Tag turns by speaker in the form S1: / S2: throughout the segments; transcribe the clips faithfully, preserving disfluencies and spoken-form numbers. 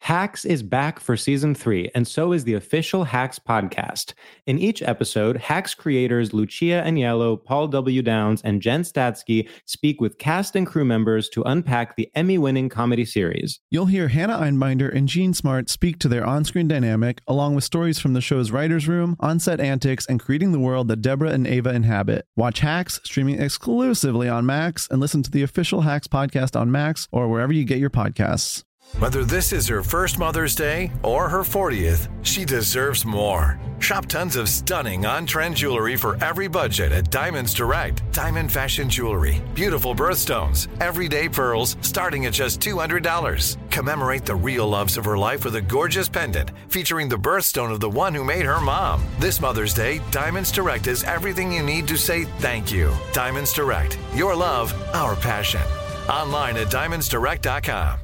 S1: Hacks is back for season three, and so is the official Hacks podcast. In each episode, Hacks creators Lucia Aniello, Paul W. Downs, and Jen Statsky speak with cast and crew members to unpack the Emmy-winning comedy series.
S2: You'll hear Hannah Einbinder and Gene Smart speak to their on-screen dynamic, along with stories from the show's writer's room, on-set antics, and creating the world that Deborah and Ava inhabit. Watch Hacks, streaming exclusively on Max, and listen to the official Hacks podcast on Max or wherever you get your podcasts.
S3: Whether this is her first Mother's Day or her fortieth, she deserves more. Shop tons of stunning on-trend jewelry for every budget at Diamonds Direct. Diamond fashion jewelry, beautiful birthstones, everyday pearls starting at just two hundred dollars. Commemorate the real loves of her life with a gorgeous pendant featuring the birthstone of the one who made her mom. This Mother's Day, Diamonds Direct is everything you need to say thank you. Diamonds Direct, your love, our passion. Online at diamonds direct dot com.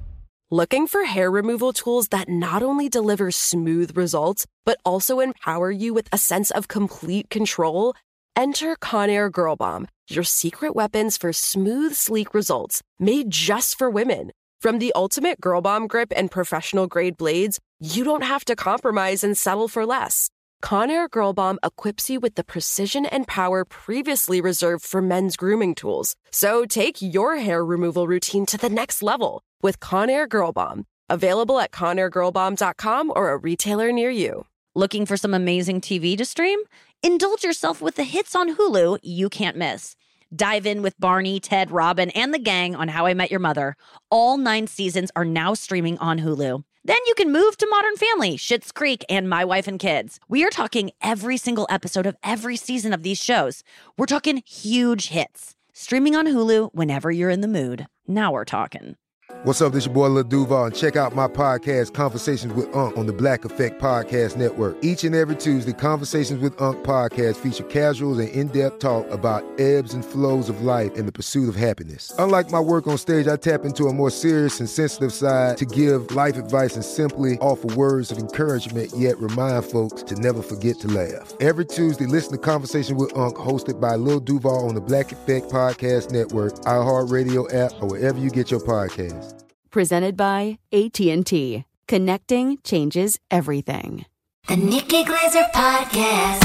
S4: Looking for hair removal tools that not only deliver smooth results, but also empower you with a sense of complete control? Enter Conair Girl Bomb, your secret weapons for smooth, sleek results, made just for women. From the ultimate Girl Bomb grip and professional-grade blades, you don't have to compromise and settle for less. Conair Girl Bomb equips you with the precision and power previously reserved for men's grooming tools. So take your hair removal routine to the next level with Conair Girl Bomb. Available at conair girl bomb dot com or a retailer near you.
S5: Looking for some amazing T V to stream? Indulge yourself with the hits on Hulu you can't miss. Dive in with Barney, Ted, Robin, and the gang on How I Met Your Mother. All nine seasons are now streaming on Hulu. Then you can move to Modern Family, Schitt's Creek, and My Wife and Kids. We are talking every single episode of every season of these shows. We're talking huge hits. Streaming on Hulu whenever you're in the mood. Now we're talking.
S6: What's up, this your boy Lil Duval, and check out my podcast, Conversations with Unc, on the Black Effect Podcast Network. Each and every Tuesday, Conversations with Unc podcast feature casuals and in-depth talk about ebbs and flows of life and the pursuit of happiness. Unlike my work on stage, I tap into a more serious and sensitive side to give life advice and simply offer words of encouragement, yet remind folks to never forget to laugh. Every Tuesday, listen to Conversations with Unc, hosted by Lil Duval on the Black Effect Podcast Network, iHeartRadio app, or wherever you get your podcasts.
S7: Presented by A T and T. Connecting changes everything.
S8: The Nikki Glazer Podcast.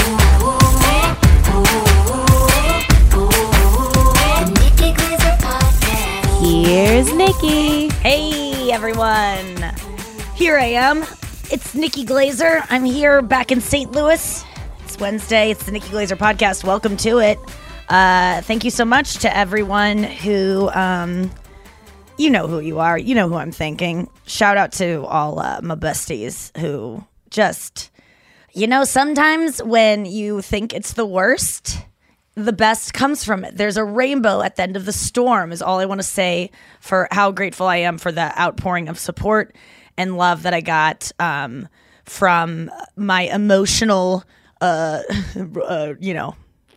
S8: The Nikki Glazer Podcast.
S5: Here's Nikki. Hey, everyone. Here I am. It's Nikki Glazer. I'm here back in Saint Louis. It's Wednesday. It's the Nikki Glazer Podcast. Welcome to it. Uh, thank you so much to everyone who... Um, You know who you are. You know who I'm thinking. Shout out to all uh, my besties who just, you know, sometimes when you think it's the worst, the best comes from it. There's a rainbow at the end of the storm is all I want to say for how grateful I am for the outpouring of support and love that I got um, from my emotional, uh, uh, you know,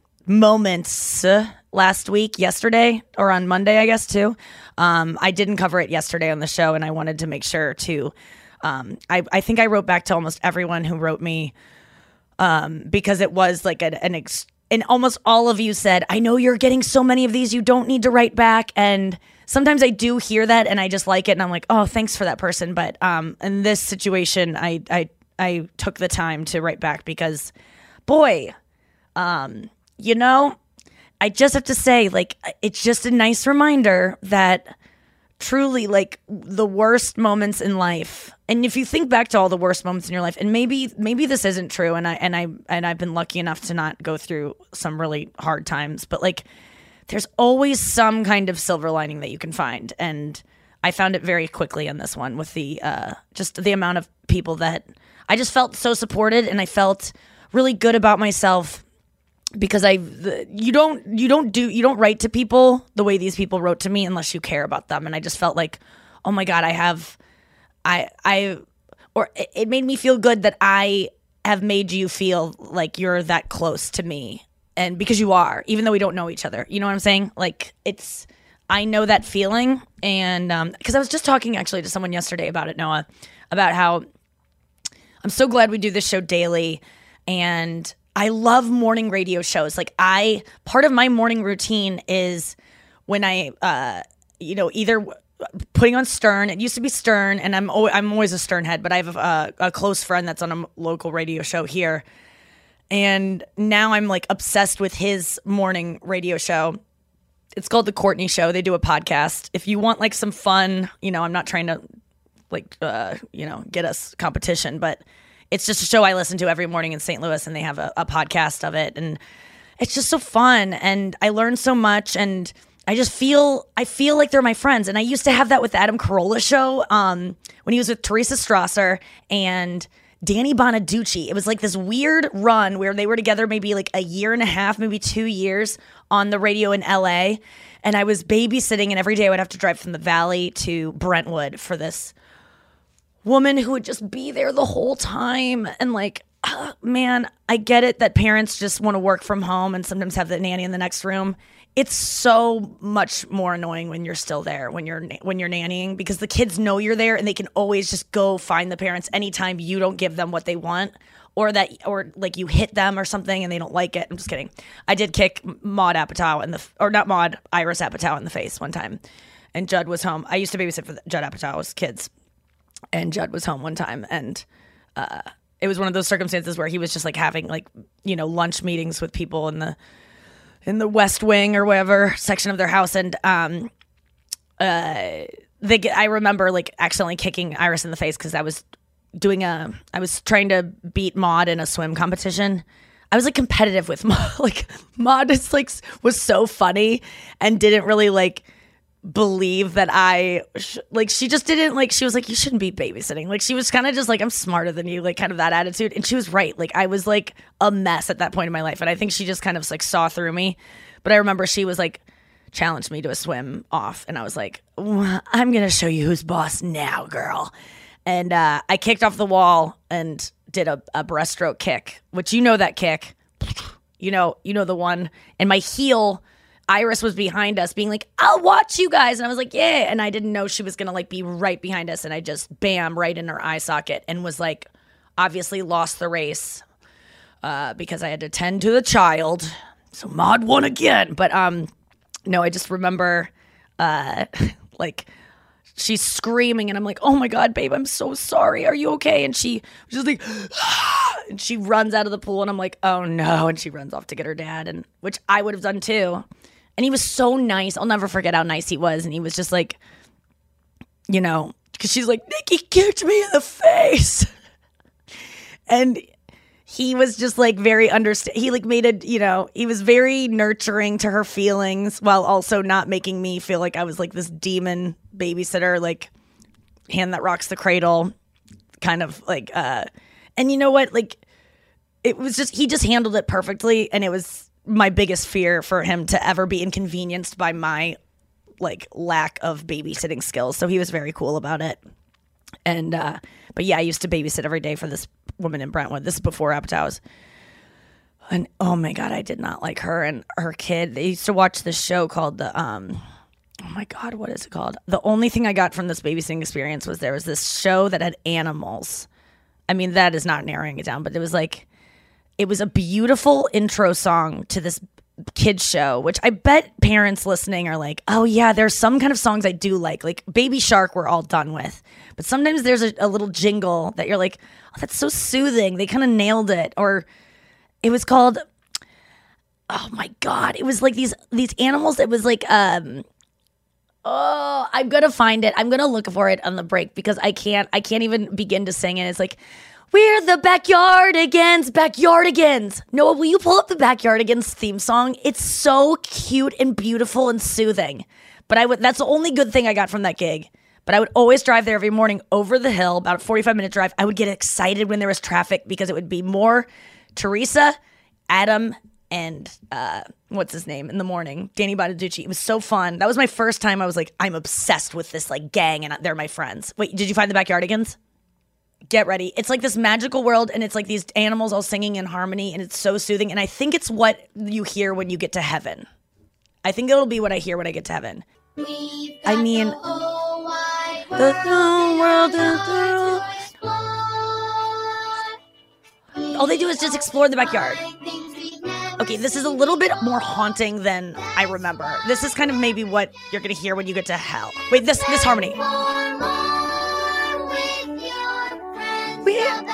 S5: moments uh, last week, yesterday, or on Monday, I guess, too. Um, I didn't cover it yesterday on the show, and I wanted to make sure to, um, I, I think I wrote back to almost everyone who wrote me, um, because it was like an, an ex- and almost all of you said, I know you're getting so many of these, you don't need to write back. And sometimes I do hear that and I just like it. And I'm like, oh, thanks for that person. But, um, in this situation, I, I, I took the time to write back because boy, um, you know, I just have to say, like, it's just a nice reminder that truly, like, the worst moments in life, and if you think back to all the worst moments in your life, and maybe maybe this isn't true, and I and I and I've been lucky enough to not go through some really hard times, but like, there's always some kind of silver lining that you can find, and I found it very quickly in this one with the uh, just the amount of people that I just felt so supported, and I felt really good about myself. Because I, you don't, you don't do, you don't write to people the way these people wrote to me unless you care about them. And I just felt like, oh my God, I have, I, I, or it made me feel good that I have made you feel like you're that close to me. And because you are, even though we don't know each other, you know what I'm saying? Like it's, I know that feeling. And, um, cause I was just talking actually to someone yesterday about it, Noah, about how I'm so glad we do this show daily. And I love morning radio shows. Like I, part of my morning routine is when I, uh, you know, either putting on Stern. It used to be Stern, and I'm always, I'm always a Stern head, but I have a, a close friend that's on a local radio show here. And now I'm like obsessed with his morning radio show. It's called The Courtney Show. They do a podcast. If you want like some fun, you know, I'm not trying to like, uh, you know, get us competition, but it's just a show I listen to every morning in Saint Louis, and they have a, a podcast of it. And it's just so fun. And I learn so much, and I just feel, I feel like they're my friends. And I used to have that with the Adam Carolla show um, when he was with Teresa Strasser and Danny Bonaducci. It was like this weird run where they were together maybe like a year and a half, maybe two years on the radio in L A. And I was babysitting, and every day I would have to drive from the Valley to Brentwood for this woman who would just be there the whole time. And like, uh, man, I get it that parents just want to work from home and sometimes have the nanny in the next room. It's so much more annoying when you're still there, when you're when you're nannying, because the kids know you're there and they can always just go find the parents anytime you don't give them what they want, or that, or like you hit them or something and they don't like it. I'm just kidding. I did kick Maud Apatow in the, or not Maud, Iris Apatow in the face one time, and Judd was home. I used to babysit for Judd Apatow's kids, and Judd was home one time, and uh, it was one of those circumstances where he was just like having like, you know, lunch meetings with people in the in the West Wing or whatever section of their house. And um, uh, they get, I remember like accidentally kicking Iris in the face because I was doing a, I was trying to beat Maud in a swim competition. I was like competitive with Maud. Like Maud is like, was so funny and didn't really like believe that I, sh- like she just didn't like, she was like, you shouldn't be babysitting. Like she was kind of just like, I'm smarter than you, like kind of that attitude. And she was right. Like I was like a mess at that point in my life. And I think she just kind of like saw through me. But I remember she was like, challenged me to a swim off. And I was like, I'm going to show you who's boss now, girl. And uh, I kicked off the wall and did a, a breaststroke kick, which you know that kick, you know, you know the one. And my heel, Iris was behind us being like, I'll watch you guys. And I was like, yeah. And I didn't know she was going to like be right behind us. And I just bam, right in her eye socket, and was like, obviously lost the race uh, because I had to tend to the child. So Maud won again. But um, no, I just remember uh, like she's screaming and I'm like, oh my God, babe, I'm so sorry. Are you okay? And she was just like, ah! And she runs out of the pool and I'm like, oh no. And she runs off to get her dad, and which I would have done too. And he was so nice. I'll never forget how nice he was. And he was just like, you know, because she's like, Nikki kicked me in the face. And he was just like very understand. He like made it, you know, he was very nurturing to her feelings while also not making me feel like I was like this demon babysitter, like hand that rocks the cradle kind of like, uh, and you know what? Like it was just, he just handled it perfectly. And it was my biggest fear for him to ever be inconvenienced by my like lack of babysitting skills. So he was very cool about it. And, uh, but yeah, I used to babysit every day for this woman in Brentwood. This is before Apatow's. And oh my God, I did not like her and her kid. They used to watch this show called the, um, oh my God, what is it called? The only thing I got from this babysitting experience was there was this show that had animals. I mean, that is not narrowing it down, but it was like, it was a beautiful intro song to this kids show, which I bet parents listening are like, oh yeah, there's some kind of songs I do like, like Baby Shark we're all done with. But sometimes there's a, a little jingle that you're like, oh, that's so soothing. They kind of nailed it. Or it was called, oh my God, it was like these these animals. It was like, um, oh, I'm gonna find it. I'm gonna look for it on the break because I can't, I can't even begin to sing it. It's like, we're the Backyardigans, Backyardigans. Noah, will you pull up the Backyardigans theme song? It's so cute and beautiful and soothing. But I would, that's the only good thing I got from that gig. But I would always drive there every morning over the hill, about a forty-five minute drive. I would get excited when there was traffic because it would be more Teresa, Adam, and uh, what's his name in the morning, Danny Bonaducci. It was so fun. That was my first time I was like, I'm obsessed with this like gang and they're my friends. Wait, did you find the Backyardigans? Get ready. It's like this magical world, and it's like these animals all singing in harmony, and it's so soothing. And I think it's what you hear when you get to heaven. I think it'll be what I hear when I get to heaven. I mean, the whole world, the world. All they do is just explore the backyard. Okay, this is a little bit more haunting than I remember. This is kind of maybe what you're gonna hear when you get to hell. Wait, this this harmony. We're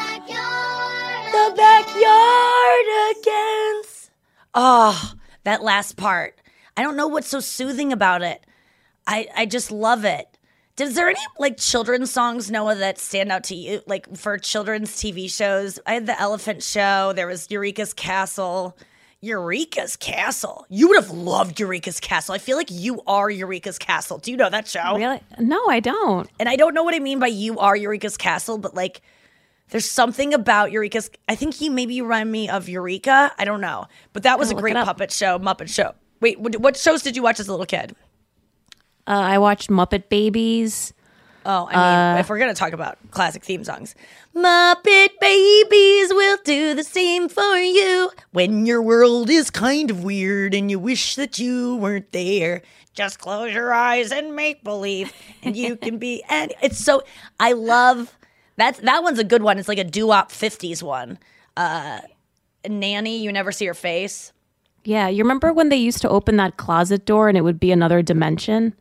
S5: the backyard against. Oh, that last part. I don't know what's so soothing about it. I, I just love it. Is there any like children's songs, Noah, that stand out to you? Like for children's T V shows? I had The Elephant Show. There was Eureka's Castle. Eureka's Castle. You would have loved Eureka's Castle. I feel like you are Eureka's Castle. Do you know that show?
S9: Really? No, I don't.
S5: And I don't know what I mean by you are Eureka's Castle, but like there's something about Eureka's. I think he maybe remind me of Eureka. I don't know. But that was
S9: I'll
S5: a great puppet show, Muppet show. Wait, what, what shows did you watch as a little kid?
S9: Uh, I watched Muppet Babies.
S5: Oh, I mean, uh, if we're going to talk about classic theme songs. Muppet Babies will do the same for you when your world is kind of weird and you wish that you weren't there. Just close your eyes and make believe and you can be. And it's so, I love, that's, that one's a good one. It's like a doo-wop fifties one. Uh, Nanny, You Never See Her Face.
S9: Yeah, you remember when they used to open that closet door and it would be another dimension?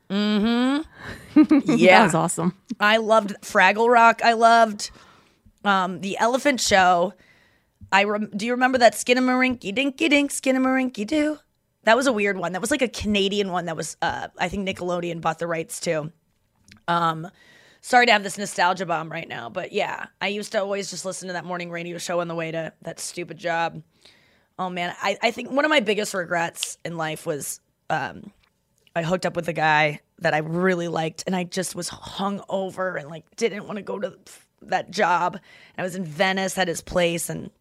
S5: Mm-hmm. Yeah.
S9: That was awesome.
S5: I loved Fraggle Rock. I loved um, The Elephant Show. I rem- Do you remember that Skinnamarink Dinky Dink, Skinnamarink Doo? That was a weird one. That was like a Canadian one that was, uh, I think Nickelodeon bought the rights to. Um, sorry to have this nostalgia bomb right now, but yeah, I used to always just listen to that morning radio show on the way to that stupid job. Oh, man, I, I think one of my biggest regrets in life was um, I hooked up with a guy that I really liked, and I just was hung over and, like, didn't want to go to that job. I was in Venice at his place, and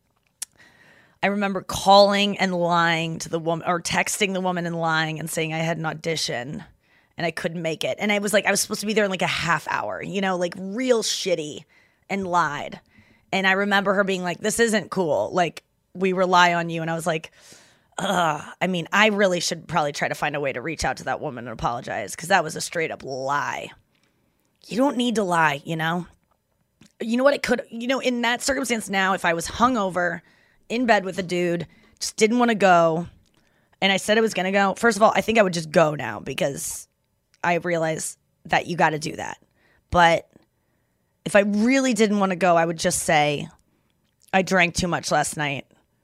S5: I remember calling and lying to the woman, or texting the woman and lying and saying I had an audition, and I couldn't make it. And I was like, I was supposed to be there in, like, a half hour, you know, like, real shitty, and lied. And I remember her being like, this isn't cool, like, we rely on you. And I was like, ugh. I mean, I really should probably try to find a way to reach out to that woman and apologize because that was a straight up lie. You don't need to lie, you know? You know what it could, you know, in that circumstance now, if I was hungover in bed with a dude, just didn't want to go, and I said I was going to go, first of all, I think I would just go now because I realize that you got to do that. But if I really didn't want to go, I would just say, I drank too much last night.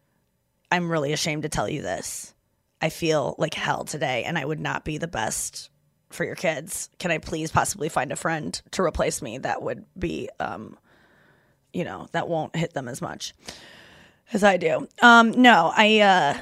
S5: I'm really ashamed to tell you this. I feel like hell today, and I would not be the best for your kids. Can I please possibly find a friend to replace me that would be, um, you know, that won't hit them as much as I do? Um, no, I, uh,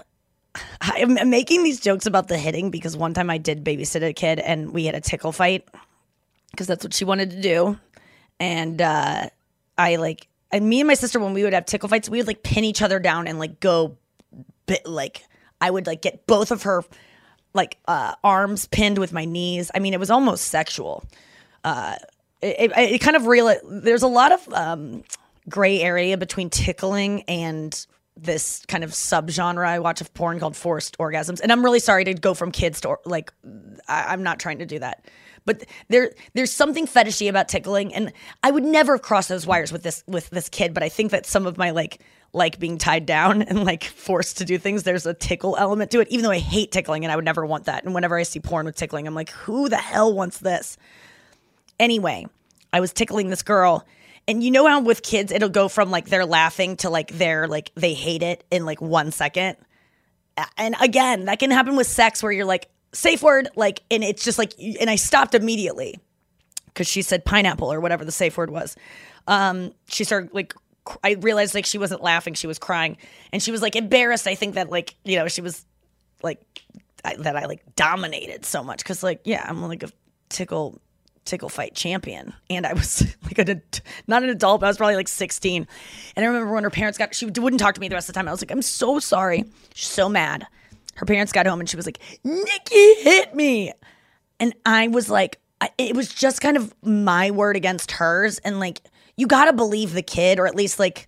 S5: I'm making these jokes about the hitting because one time I did babysit a kid, and we had a tickle fight because that's what she wanted to do. And uh, I, like, and me and my sister, when we would have tickle fights, we would, like, pin each other down and, like, go Bit, like I would like get both of her like uh, arms pinned with my knees. I mean, it was almost sexual. Uh, it, it, it kind of real. There's a lot of um, gray area between tickling and this kind of subgenre I watch of porn called forced orgasms. And I'm really sorry to go from kids to like I, I'm not trying to do that. But there, there's something fetishy about tickling, and I would never cross those wires with this with this kid. But I think that some of my like like being tied down and like forced to do things, there's a tickle element to it. Even though I hate tickling, and I would never want that. And whenever I see porn with tickling, I'm like, who the hell wants this? Anyway, I was tickling this girl, and you know how with kids it'll go from like they're laughing to like they're like they hate it in like one second. And again, that can happen with sex where you're like, safe word, like, and it's just like, and I stopped immediately because she said pineapple or whatever the safe word was. Um, she started like, I realized like she wasn't laughing, she was crying, and she was like embarrassed. I think that like, you know, she was like, I, that I like dominated so much because like, yeah, I'm like a tickle, tickle fight champion, and I was like a, not an adult, but I was probably like sixteen. And I remember when her parents got, she wouldn't talk to me the rest of the time. I was like, I'm so sorry. She's so mad. Her parents got home and she was like, Nikki hit me. And I was like, I, it was just kind of my word against hers. And like, you got to believe the kid, or at least like,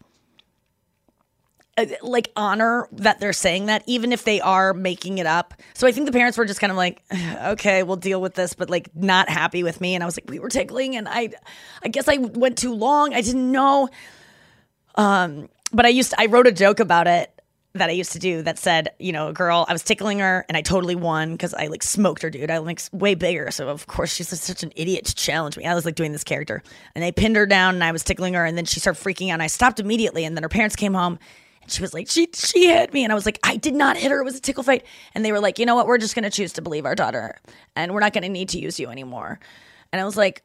S5: uh, like honor that they're saying that, even if they are making it up. So I think the parents were just kind of like, okay, we'll deal with this, but like not happy with me. And I was like, we were tickling, and I, I guess I went too long. I didn't know. Um, but I used to, I wrote a joke about it. that I used to do that said, you know, a girl, I was tickling her and I totally won because I like smoked her, dude. I like way bigger. So of course she's like, such an idiot to challenge me. I was like doing this character and they pinned her down and I was tickling her and then she started freaking out and I stopped immediately. And then her parents came home and she was like, she, she hit me. And I was like, I did not hit her. It was a tickle fight. And they were like, you know what? We're just going to choose to believe our daughter and we're not going to need to use you anymore. And I was like,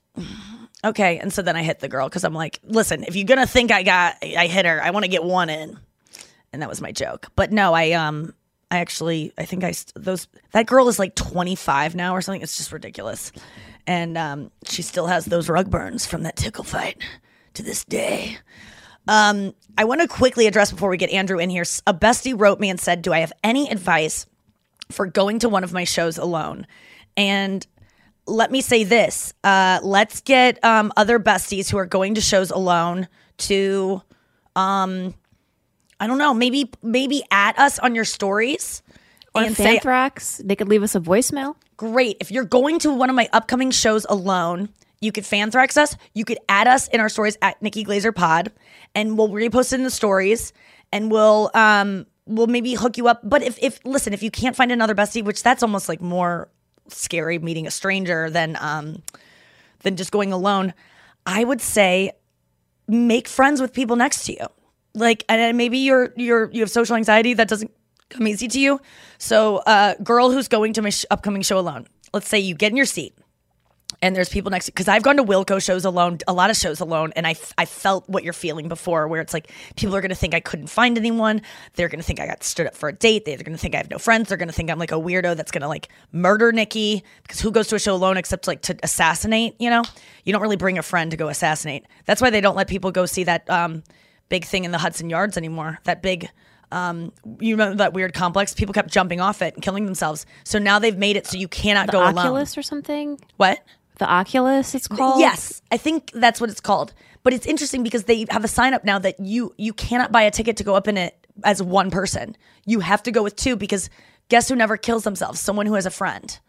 S5: okay. And so then I hit the girl because I'm like, listen, if you're going to think I got, I hit her, I want to get one in. And that was my joke. But no, I um, I actually, I think I, those, that girl is like twenty-five now or something. It's just ridiculous. And um, she still has those rug burns from that tickle fight to this day. Um, I want to quickly address before we get Andrew in here. A bestie wrote me and said, do I have any advice for going to one of my shows alone? And let me say this. Uh, let's get um, other besties who are going to shows alone to... Um, I don't know, maybe maybe at us on your stories.
S9: Or
S5: and
S9: Fanthrax.
S5: Say,
S9: they could leave us a voicemail.
S5: Great. If you're going to one of my upcoming shows alone, you could Fanthrax us. You could add us in our stories at Nikki Glazer Pod, and we'll repost it in the stories, and we'll um we'll maybe hook you up. But if if listen, if you can't find another bestie, which that's almost like more scary meeting a stranger than um than just going alone, I would say make friends with people next to you. Like, and maybe you're you're you have social anxiety that doesn't come easy to you. So, uh, girl who's going to my sh- upcoming show alone. Let's say you get in your seat, and there's people next to you. Because I've gone to Wilco shows alone, a lot of shows alone, and I I felt what you're feeling before, where it's like people are going to think I couldn't find anyone. They're going to think I got stood up for a date. They're going to think I have no friends. They're going to think I'm like a weirdo that's going to like murder Nikki. Because who goes to a show alone except like to assassinate? You know, you don't really bring a friend to go assassinate. That's why they don't let people go see that. Um, big thing in the Hudson Yards anymore. That big, um, you remember that weird complex? People kept jumping off it and killing themselves. So now they've made it so you cannot
S9: the
S5: go
S9: Oculus
S5: alone.
S9: Oculus or something?
S5: What?
S9: The Oculus, it's called?
S5: Yes, I think that's what it's called. But it's interesting because they have a sign up now that you you cannot buy a ticket to go up in it as one person. You have to go with two because guess who never kills themselves? Someone who has a friend.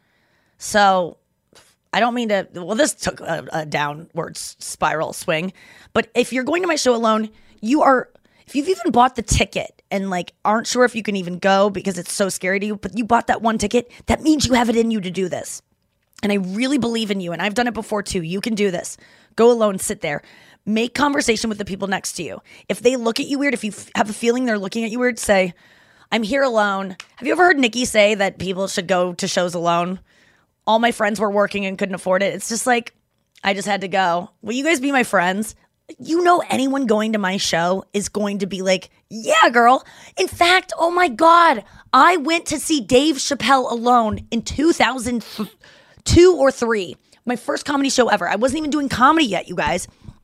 S5: So I don't mean to, well, this took a, a downward spiral swing. But if you're going to my show alone, you are, if you've even bought the ticket and like aren't sure if you can even go because it's so scary to you, but you bought that one ticket, that means you have it in you to do this. And I really believe in you. And I've done it before too. You can do this. Go alone, sit there, make conversation with the people next to you. If they look at you weird, if you f- have a feeling they're looking at you weird, say, I'm here alone. Have you ever heard Nikki say that people should go to shows alone? All my friends were working and couldn't afford it. It's just like, I just had to go. Will you guys be my friends? You know, anyone going to my show is going to be like, yeah, girl. In fact, oh my God, I went to see Dave Chappelle alone in two thousand two or three. My first comedy show ever. I wasn't even doing comedy yet, you guys.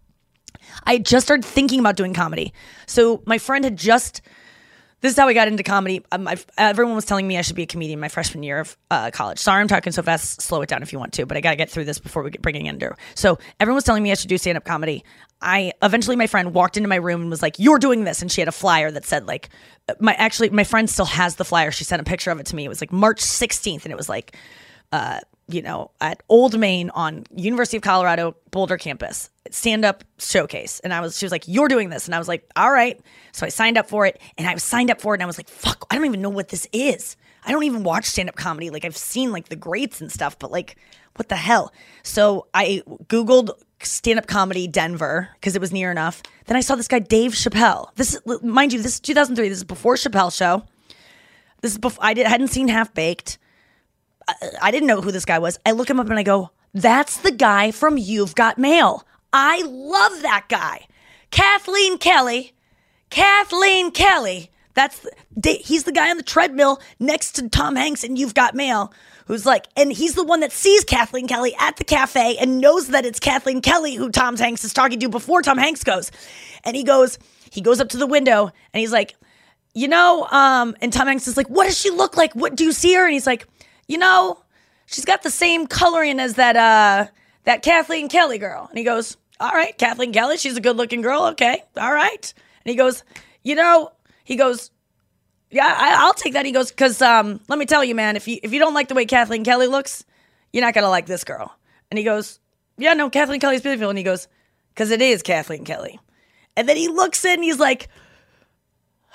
S5: I had just started thinking about doing comedy. So my friend had just, this is how I got into comedy. Um, I've, everyone was telling me I should be a comedian my freshman year of uh, college. Sorry, I'm talking so fast. Slow it down if you want to, but I got to get through this before we get bringing Andrew. So everyone was telling me I should do stand-up comedy. I eventually, my friend walked into my room and was like, you're doing this. And she had a flyer that said like, my actually, my friend still has the flyer. She sent a picture of it to me. It was like March sixteenth. And it was like, uh, you know, at Old Main on University of Colorado Boulder campus, stand-up showcase. And I was, she was like, you're doing this. And I was like, all right. So I signed up for it and I was signed up for it and I was like, fuck, I don't even know what this is. I don't even watch stand-up comedy. Like I've seen like the greats and stuff, but like, what the hell? So I Googled stand-up comedy Denver because it was near enough. Then I saw this guy, Dave Chappelle. This is, mind you, this is two thousand three. This is before Chappelle show. This is before, I did, hadn't seen Half Baked. I, I didn't know who this guy was. I look him up and I go, that's the guy from You've Got Mail. I love that guy. Kathleen Kelly. Kathleen Kelly. That's the, he's the guy on the treadmill next to Tom Hanks in You've Got Mail, who's like, and he's the one that sees Kathleen Kelly at the cafe and knows that it's Kathleen Kelly who Tom Hanks is talking to before Tom Hanks goes. And he goes, he goes up to the window and he's like, you know, um, and Tom Hanks is like, what does she look like? What do you see her? And he's like, you know, she's got the same coloring as that, uh, that Kathleen Kelly girl. And he goes, all right, Kathleen Kelly, she's a good looking girl. Okay. All right. And he goes, you know, he goes, yeah, I, I'll take that. He goes, cause, um, let me tell you, man, if you, if you don't like the way Kathleen Kelly looks, you're not going to like this girl. And he goes, yeah, no, Kathleen Kelly's beautiful. And he goes, cause it is Kathleen Kelly. And then he looks in and he's like,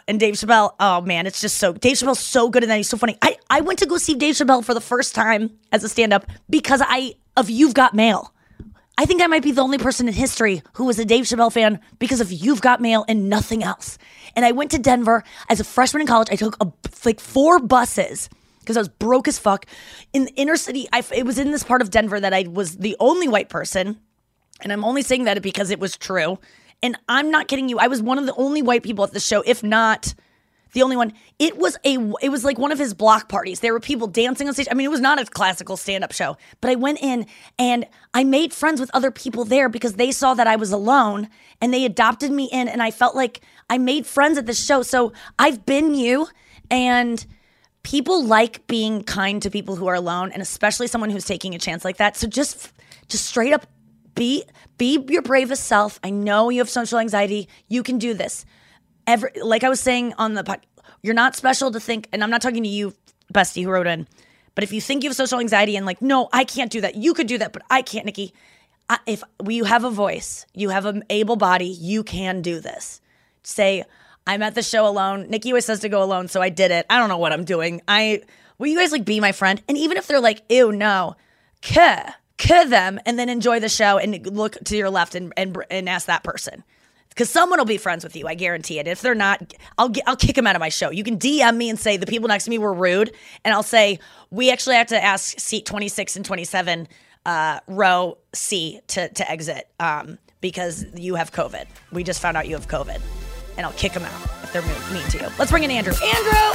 S5: and Dave Chappelle, oh man, it's just so, Dave Chappelle's so good in that. He's so funny. I, I went to go see Dave Chappelle for the first time as a stand-up because I, of You've Got Mail. I think I might be the only person in history who was a Dave Chappelle fan because of You've Got Mail and nothing else. And I went to Denver as a freshman in college. I took a, like four buses because I was broke as fuck. In the inner city, I, it was in this part of Denver that I was the only white person. And I'm only saying that because it was true. And I'm not kidding you. I was one of the only white people at the show, if not the only one. It was a, it was like one of his block parties. There were people dancing on stage. I mean, it was not a classical stand-up show. But I went in and I made friends with other people there because they saw that I was alone and they adopted me in. And I felt like I made friends at the show. So I've been you, and people like being kind to people who are alone, and especially someone who's taking a chance like that. So just, just straight up, Be be your bravest self. I know you have social anxiety. You can do this. Every, like I was saying on the podcast, you're not special to think, and I'm not talking to you, bestie, who wrote in, but if you think you have social anxiety and like, no, I can't do that. You could do that, but I can't, Nikki. I, if you have a voice, you have an able body, you can do this. Say, I'm at the show alone. Nikki always says to go alone, so I did it. I don't know what I'm doing. I will you guys like be my friend? And even if they're like, ew, no, kuh. Kill them and then enjoy the show and look to your left and and, and ask that person, because someone will be friends with you. I guarantee it. If they're not, I'll get, I'll kick them out of my show. You can D M me and say the people next to me were rude, and I'll say we actually have to ask seat twenty-six and twenty-seven, uh, row C to to exit um, because you have COVID. We just found out you have COVID, and I'll kick them out if they're mean, mean to you. Let's bring in Andrew. Andrew.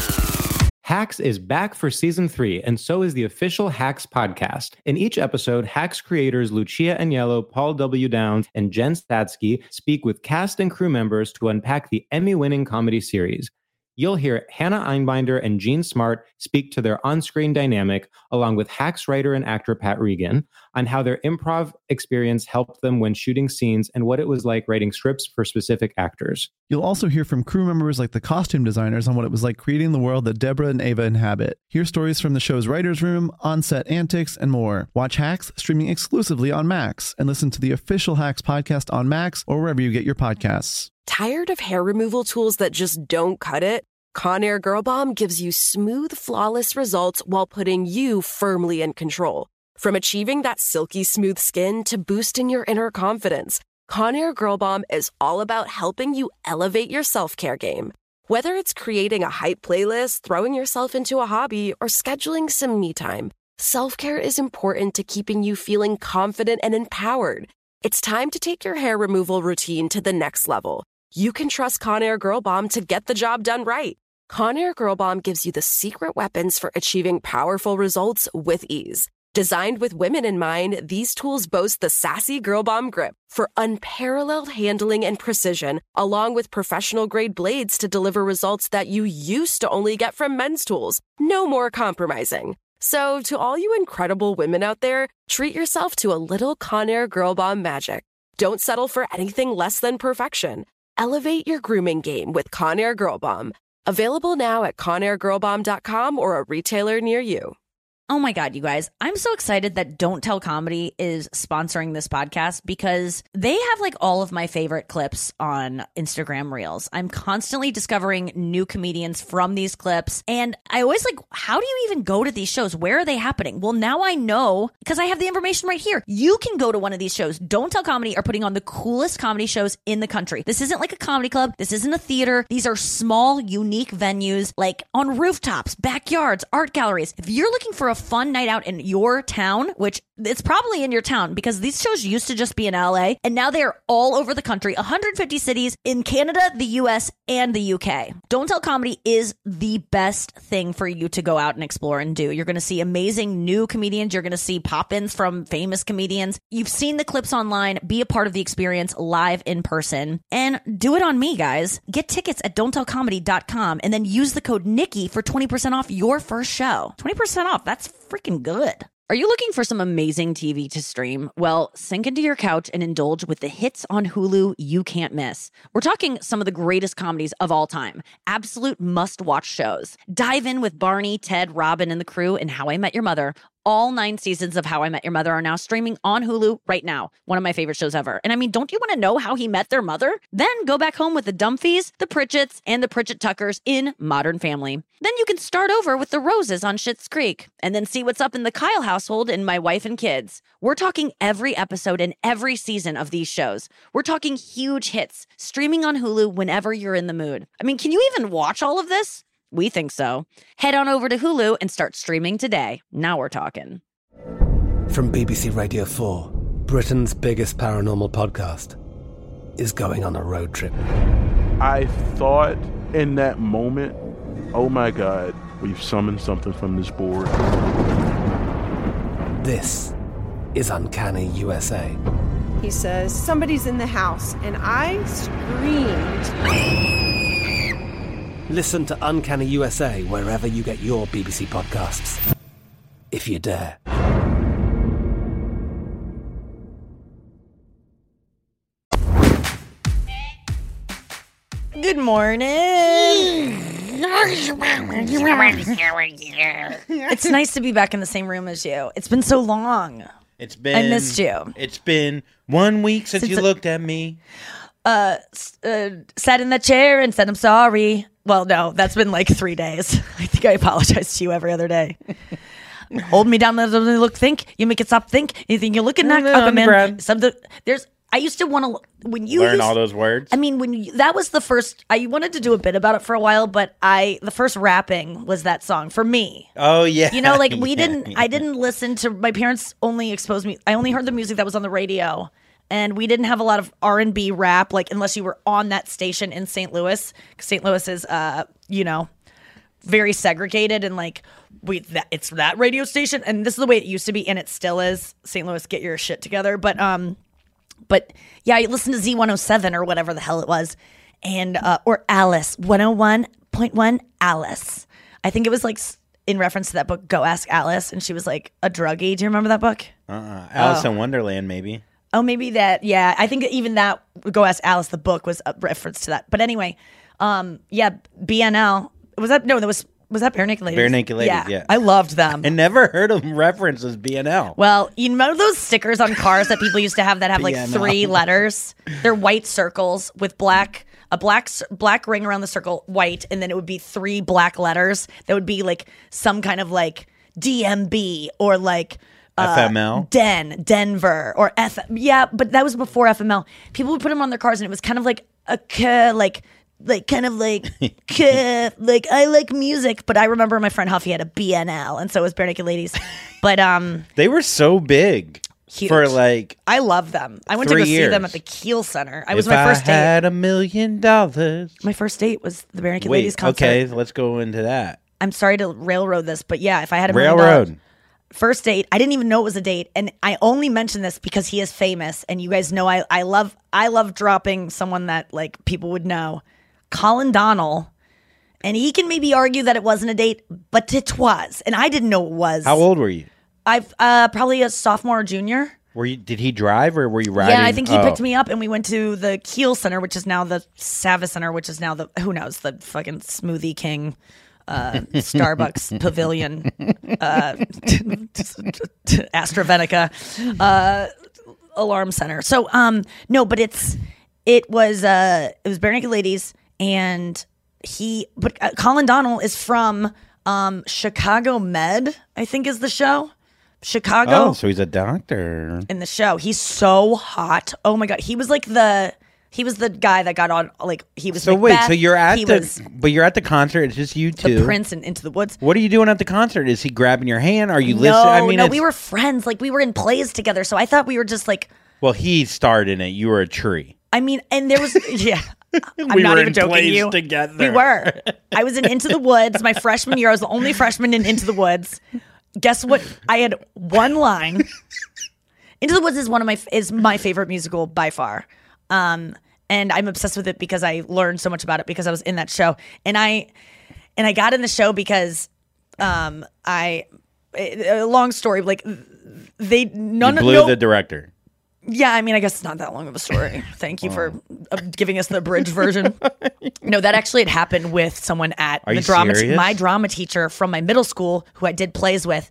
S1: Hacks is back for season three, and so is the official Hacks podcast. In each episode, Hacks creators Lucia Aniello, Paul W. Downs, and Jen Statsky speak with cast and crew members to unpack the Emmy-winning comedy series. You'll hear Hannah Einbinder and Jean Smart speak to their on-screen dynamic, along with Hacks writer and actor Pat Regan, on how their improv experience helped them when shooting scenes and what it was like writing scripts for specific actors.
S2: You'll also hear from crew members like the costume designers on what it was like creating the world that Deborah and Ava inhabit. Hear stories from the show's writer's room, on-set antics, and more. Watch Hacks streaming exclusively on Max, and listen to the official Hacks podcast on Max or wherever you get your podcasts.
S4: Tired of hair removal tools that just don't cut it? Conair Girl Bomb gives you smooth, flawless results while putting you firmly in control. From achieving that silky smooth skin to boosting your inner confidence, Conair Girl Bomb is all about helping you elevate your self-care game. Whether it's creating a hype playlist, throwing yourself into a hobby, or scheduling some me time, self-care is important to keeping you feeling confident and empowered. It's time to take your hair removal routine to the next level. You can trust Conair Girl Bomb to get the job done right. Conair Girl Bomb gives you the secret weapons for achieving powerful results with ease. Designed with women in mind, these tools boast the sassy Girl Bomb grip for unparalleled handling and precision, along with professional-grade blades to deliver results that you used to only get from men's tools. No more compromising. So, to all you incredible women out there, treat yourself to a little Conair Girl Bomb magic. Don't settle for anything less than perfection. Elevate your grooming game with Conair Girl Bomb. Available now at conair girl bomb dot com or a retailer near you.
S5: Oh my God, you guys. I'm so excited that Don't Tell Comedy is sponsoring this podcast because they have like all of my favorite clips on Instagram Reels. I'm constantly discovering new comedians from these clips. And I always like, how do you even go to these shows? Where are they happening? Well, now I know because I have the information right here. You can go to one of these shows. Don't Tell Comedy are putting on the coolest comedy shows in the country. This isn't like a comedy club. This isn't a theater. These are small, unique venues like on rooftops, backyards, art galleries. If you're looking for a fun night out in your town, which it's probably in your town because these shows used to just be in L A and now they're all over the country, one hundred fifty cities in Canada, the U S, and the U K. Don't Tell Comedy is the best thing for you to go out and explore and do. You're going to see amazing new comedians. You're going to see pop-ins from famous comedians. You've seen the clips online. Be a part of the experience live in person and do it on me, guys. Get tickets at don't tell comedy dot com and then use the code Nikki for twenty percent off your first show. twenty percent off. That's freaking good. Are you looking for some amazing T V to stream? Well, sink into your couch and indulge with the hits on Hulu you can't miss. We're talking some of the greatest comedies of all time. Absolute must-watch shows. Dive in with Barney, Ted, Robin, and the crew in How I Met Your Mother, All nine seasons of How I Met Your Mother are now streaming on Hulu right now. One of my favorite shows ever. And I mean, don't you want to know how he met their mother? Then go back home with the Dumfies, the Pritchetts, and the Pritchett Tuckers in Modern Family. Then you can start over with the Roses on Schitt's Creek, and then see what's up in the Kyle household in My Wife and Kids. We're talking every episode and every season of these shows. We're talking huge hits, streaming on Hulu whenever you're in the mood. I mean, can you even watch all of this? We think so. Head on over to Hulu and start streaming today. Now we're talking.
S10: From B B C Radio four, Britain's biggest paranormal podcast is going on a road trip.
S11: I thought in that moment, oh my God, we've summoned something from this board.
S10: This is Uncanny U S A.
S12: He says, somebody's in the house, and I screamed...
S10: Listen to Uncanny U S A wherever you get your B B C podcasts, if you dare.
S5: Good morning. It's nice to be back in the same room as you. It's been so long.
S13: It's been.
S5: I missed you.
S13: It's been one week since,
S5: Since
S13: you
S5: the-
S13: looked at me.
S5: Uh, s- uh, sat in that chair and said, I'm sorry. Well, no, that's been like three days. I think I apologize to you every other day. Hold me down, let me look, think. You make it stop, think. You think you're looking at
S13: on the ground.
S5: Something. There's. I used to want to when you
S13: Learn
S5: used,
S13: all those words.
S5: I mean, when you, that was the first. I wanted to do a bit about it for a while, but I the first rapping was that song for me.
S13: Oh yeah.
S5: You know, like we
S13: Yeah,
S5: didn't.
S13: yeah.
S5: I didn't listen to. My parents only exposed me. I only heard the music that was on the radio. And we didn't have a lot of R and B rap, like unless you were on that station in Saint Louis. Saint Louis is, uh, you know, very segregated, and like we, that, it's that radio station, and this is the way it used to be, and it still is. Saint Louis, get your shit together. But, um, but yeah, you listen to Z one oh seven or whatever the hell it was, and uh, or Alice one oh one point one Alice. I think it was like in reference to that book, Go Ask Alice, and she was like a druggie. Do you remember that book?
S13: Uh-uh. Alice
S5: Oh.
S13: in Wonderland, maybe.
S5: Oh, maybe that. Yeah, I think even that Go Ask Alice, the book, was a reference to that. But anyway, um, yeah, B N L was that? No, that was was that Bare Naked Ladies?
S13: Bare Naked Ladies,
S5: Yeah,
S13: yeah.
S5: I loved them.
S13: I never heard them reference as B N L.
S5: Well, you know those stickers on cars that people used to have that have like
S13: B N L.
S5: three letters? They're white circles with black a black c- black ring around the circle, white, and then it would be three black letters that would be like some kind of like D M B or like.
S13: F M L?
S5: Uh, Den, Denver, or F. Yeah, but that was before F M L. People would put them on their cars, and it was kind of like a k, like, like kind of like k, like I like music. But I remember my friend Huffy had a B N L, and so was Bare Naked Ladies. But um,
S13: They were so big
S5: Huge.
S13: for like.
S5: I love them. I went to
S13: Three
S5: go see them
S13: years.
S5: at the Kiel Center. I was
S13: if
S5: my first
S13: I
S5: date.
S13: had a million dollars.
S5: My first date was the Bare Naked
S13: Wait,
S5: Ladies concert.
S13: okay, let's go into that.
S5: I'm sorry to railroad this, but yeah, if I had a million
S13: Railroad.
S5: dollars- First date, I didn't even know it was a date, and I only mention this because he is famous, and you guys know I, I love I love dropping someone that like people would know. Colin Donnell, and he can maybe argue that it wasn't a date, but it was, and I didn't know it was.
S13: How old were you?
S5: I've uh, probably a sophomore or junior.
S13: Were you? Did he drive or were you riding?
S5: Yeah, I think he
S13: Oh.
S5: picked me up, and we went to the Kiel Center, which is now the Savas Center, which is now the who knows the fucking Smoothie King. Uh, Starbucks Pavilion, uh, AstraZeneca, uh, Alarm Center. So, um, no, but it's it was uh, it was Bare Naked Ladies, and he, but uh, Colin Donnell is from um, Chicago Med, I think is the show. Chicago.
S13: Oh, so he's a doctor.
S5: In the show, he's so hot. Oh my god, he was like the. He was the guy that got on, like, he was
S13: So wait,
S5: Macbeth.
S13: so you're at
S5: he
S13: the,
S5: was
S13: but you're at the concert. It's just you two.
S5: the Prince and Into the Woods.
S13: What are you doing at the concert? Is he grabbing your hand? Are you
S5: No,
S13: listening? I mean,
S5: no,
S13: it's-
S5: we were friends. Like, we were in plays together. So I thought we were just like,
S13: Well, he starred in it. You were a tree.
S5: I mean, and there was, yeah. I'm
S13: We
S5: not
S13: were
S5: even
S13: in
S5: joking
S13: plays
S5: you.
S13: together.
S5: We were. I was in Into the Woods my freshman year. I was the only freshman in Into the Woods. Guess what? I had one line. Into the Woods is one of my is my favorite musical by far. Um, and I'm obsessed with it because I learned so much about it because I was in that show. And I and I got in the show because um, I a long story, like they none
S13: you blew
S5: no,
S13: the director.
S5: Yeah, I mean, I guess it's not that long of a story. Thank you for uh, giving us the abridged version. No, that actually had happened with someone at
S13: Are
S5: the
S13: you
S5: drama.
S13: serious?
S5: My drama teacher from my middle school, who I did plays with,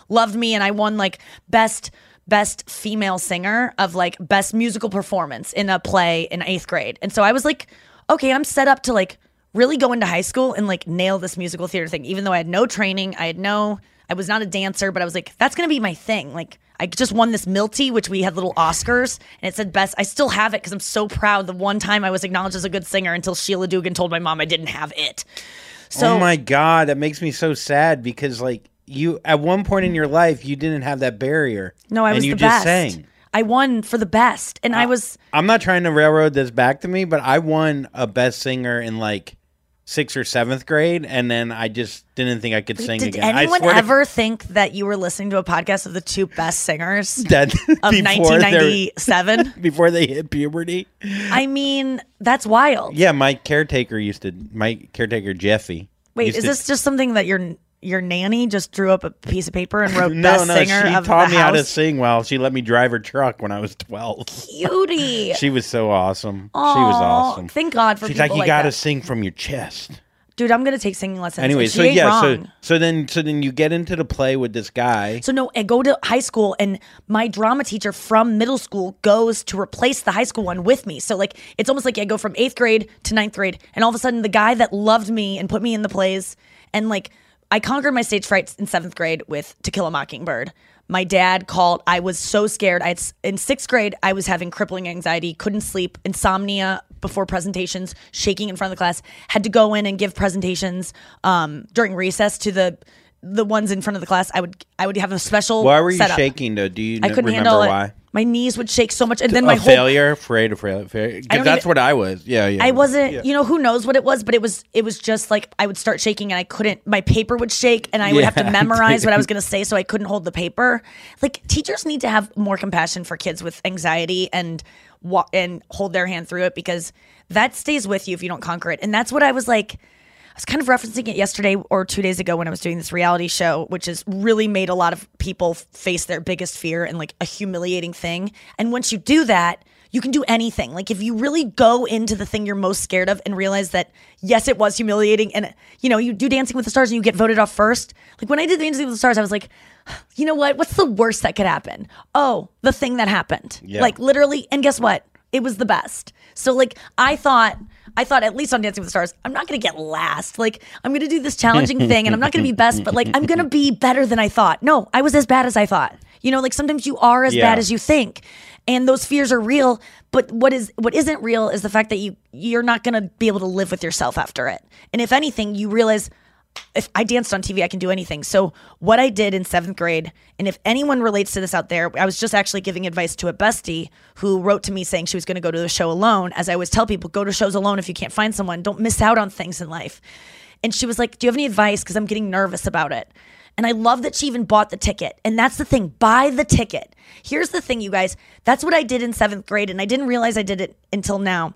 S5: loved me, and I won like best best female singer of like best musical performance in a play in eighth grade. And so I was like, okay, I'm set up to like really go into high school and like nail this musical theater thing, even though I had no training. I had no, I was not a dancer, but I was like, that's going to be my thing. Like I just won this Milty, which we had little Oscars, and it said best. I still have it because I'm so proud. The one time I was acknowledged as a good singer until Sheila Dugan told my mom I didn't have it. So,
S13: oh my God, that makes me so sad because like you, at one point in your life, you didn't have that barrier.
S5: No, I was
S13: and you
S5: the
S13: just
S5: best.
S13: sang.
S5: I won for the best, and
S13: uh,
S5: I was.
S13: I'm not trying to railroad this back to me, but I won a best singer in like sixth or seventh grade, and then I just didn't think I could sing
S5: Did
S13: again.
S5: anyone
S13: I swear
S5: ever to... think that you were listening to a podcast of the two best singers
S13: that
S5: of nineteen ninety-seven?
S13: Before they hit puberty?
S5: I mean, that's wild.
S13: Yeah, my caretaker used to, my caretaker Jeffy.
S5: Wait, is
S13: to,
S5: this just something that your your nanny just drew up a piece of paper and wrote
S13: no,
S5: best
S13: no,
S5: singer
S13: she
S5: of
S13: taught
S5: the
S13: me
S5: house?
S13: how to sing while she let me drive her truck when I was twelve.
S5: Cutie.
S13: She was so awesome.
S5: Aww,
S13: she was awesome.
S5: Thank God for
S13: She's
S5: people
S13: like, you
S5: like
S13: gotta
S5: that.
S13: sing from your chest.
S5: Dude, I'm gonna take singing lessons.
S13: Anyway,
S5: and she
S13: so
S5: ain't
S13: yeah,
S5: wrong.
S13: so so then so then you get into the play with this guy.
S5: So no, I go to high school, and my drama teacher from middle school goes to replace the high school one with me. So like, it's almost like I go from eighth grade to ninth grade, and all of a sudden, the guy that loved me and put me in the plays, and like, I conquered my stage fright in seventh grade with To Kill a Mockingbird. My dad called. I was so scared. I had, in sixth grade, I was having crippling anxiety, couldn't sleep, insomnia before presentations, shaking in front of the class. Had to go in and give presentations um, during recess to the the ones in front of the class. I would I would have a special.
S13: Why were you
S5: setup.
S13: shaking though? Do you
S5: I couldn't
S13: remember
S5: handle
S13: why?
S5: it. My knees would shake so much, and then
S13: a
S5: my whole
S13: failure, afraid of failure. Because that's
S5: even,
S13: what I was. Yeah, yeah.
S5: I wasn't.
S13: Yeah.
S5: You know, who knows what it was, but it was. It was just like I would start shaking, and I couldn't. My paper would shake, and I would
S13: Yeah,
S5: have to memorize what I was going to say, so I couldn't hold the paper. Like teachers need to have more compassion for kids with anxiety and wa- and hold their hand through it, because that stays with you if you don't conquer it. And that's what I was like. I was kind of referencing it yesterday or two days ago when I was doing this reality show, which has really made a lot of people face their biggest fear and like a humiliating thing. And once you do that, you can do anything. Like if you really go into the thing you're most scared of and realize that, yes, it was humiliating. And, you know, you do Dancing with the Stars and you get voted off first. Like when I did Dancing with the Stars, I was like, you know what? What's the worst that could happen? Oh, the thing that happened.
S13: Yeah.
S5: Like literally. And guess what? It was the best. So like I thought, I thought at least on Dancing with the Stars, I'm not going to get last. Like I'm going to do this challenging thing and I'm not going to be best, but like I'm going to be better than I thought. No, I was as bad as I thought. You know, like sometimes you are as
S13: Yeah.
S5: bad as you think. And those fears are real, but what is what isn't real is the fact that you you're not going to be able to live with yourself after it. And if anything, you realize if I danced on T V, I can do anything. So what I did in seventh grade, and if anyone relates to this out there, I was just actually giving advice to a bestie who wrote to me saying she was going to go to the show alone. As I always tell people, go to shows alone if you can't find someone. Don't miss out on things in life. And she was like, do you have any advice? Because I'm getting nervous about it. And I love that she even bought the ticket. And that's the thing, buy the ticket. Here's the thing, you guys. That's what I did in seventh grade, and I didn't realize I did it until now.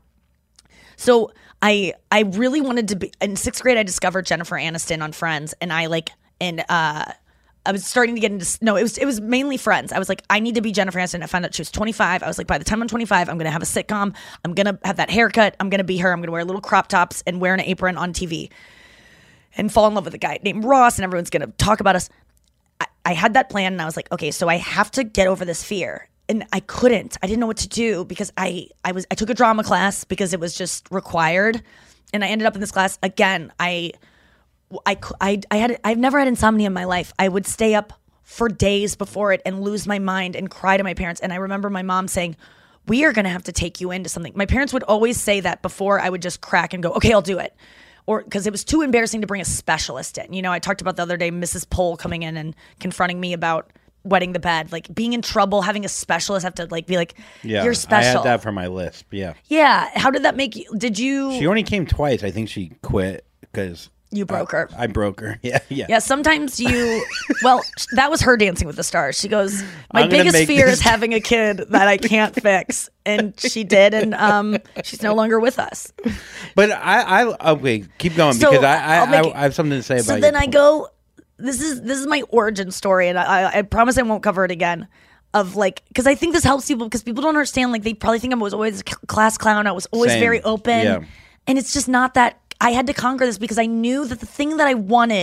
S5: So I I really wanted to be in sixth grade. I discovered Jennifer Aniston on Friends, and I like and uh, I was starting to get into no. It was it was mainly Friends. I was like, I need to be Jennifer Aniston. I found out she was twenty-five. I was like, by the time I'm twenty-five, I'm gonna have a sitcom. I'm gonna have that haircut. I'm gonna be her. I'm gonna wear little crop tops and wear an apron on T V, and fall in love with a guy named Ross, and everyone's gonna talk about us. I, I had that plan, and I was like, okay, so I have to get over this fear. And I couldn't. I didn't know what to do because I, I was I took a drama class because it was just required, and I ended up in this class again. I, I, I, I had I've never had insomnia in my life. I would stay up for days before it and lose my mind and cry to my parents. And I remember my mom saying, "We are going to have to take you into something." My parents would always say that before I would just crack and go, "Okay, I'll do it," or because it was too embarrassing to bring a specialist in. You know, I talked about the other day Missus Pohl coming in and confronting me about wetting the bed, like being in trouble, having a specialist have to like be like,
S13: Yeah,
S5: you're special.
S13: I had that for my list. Yeah.
S5: Yeah. How did that make you? Did you?
S13: She only came twice. I think she quit because
S5: you broke her.
S13: I broke her. Yeah, yeah.
S5: Yeah. Sometimes you. Well, that was her Dancing with the Stars. She goes, my
S13: I'm gonna
S5: biggest
S13: make
S5: fear
S13: this-
S5: is having a kid that I can't fix, and she did, and um, she's no longer with us.
S13: But I, I okay, keep going
S5: So,
S13: because I, I,
S5: I'll make
S13: I,
S5: it-
S13: I have something to say about.
S5: So
S13: your
S5: then I
S13: point.
S5: go. This is this is my origin story, and I, I promise I won't cover it again. Of like, because I think this helps people because people don't understand. Like, they probably think I was always a class clown. I was always
S13: Same.
S5: very open,
S13: Yeah.
S5: and it's just not that. I had to conquer this because I knew that the thing that I wanted,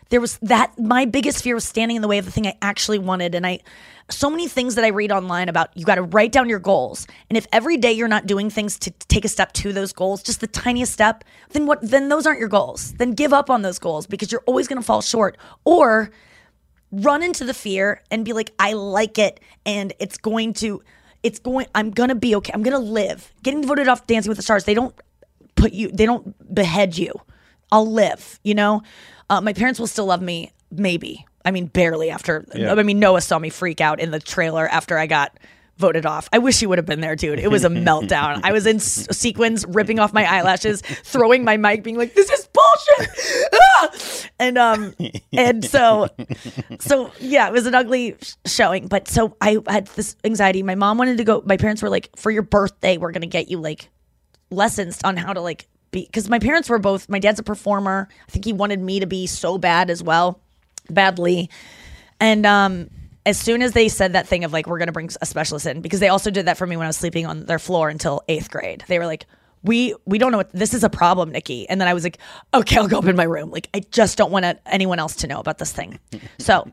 S5: There was that, my biggest fear was standing in the way of the thing I actually wanted. And I, so many things that I read online about you got to write down your goals. And if every day you're not doing things to take a step to those goals, just the tiniest step, then what, then those aren't your goals. Then give up on those goals because you're always going to fall short. Or run into the fear and be like, I like it. And it's going to, it's going, I'm going to be okay. I'm going to live. Getting voted off Dancing with the Stars, they don't put you, they don't behead you. I'll live, you know? Uh, my parents will still love me, maybe. I mean, barely after. Yeah. I mean, Noah saw me freak out in the trailer after I got voted off. I wish he would have been there, dude. It was a meltdown. I was in s- sequins, ripping off my eyelashes, throwing my mic, being like, "This is bullshit!" Ah! And um, and so, so yeah, it was an ugly sh- showing. But so I had this anxiety. My mom wanted to go. My parents were like, "For your birthday, we're gonna get you like lessons on how to like." Because my parents were both, my dad's a performer. I think he wanted me to be so bad as well, badly. And um, as soon as they said that thing of like, we're going to bring a specialist in, because they also did that for me when I was sleeping on their floor until eighth grade. They were like, we we don't know what, this is a problem, Nikki. And then I was like, okay, I'll go up in my room. Like, I just don't want anyone else to know about this thing. So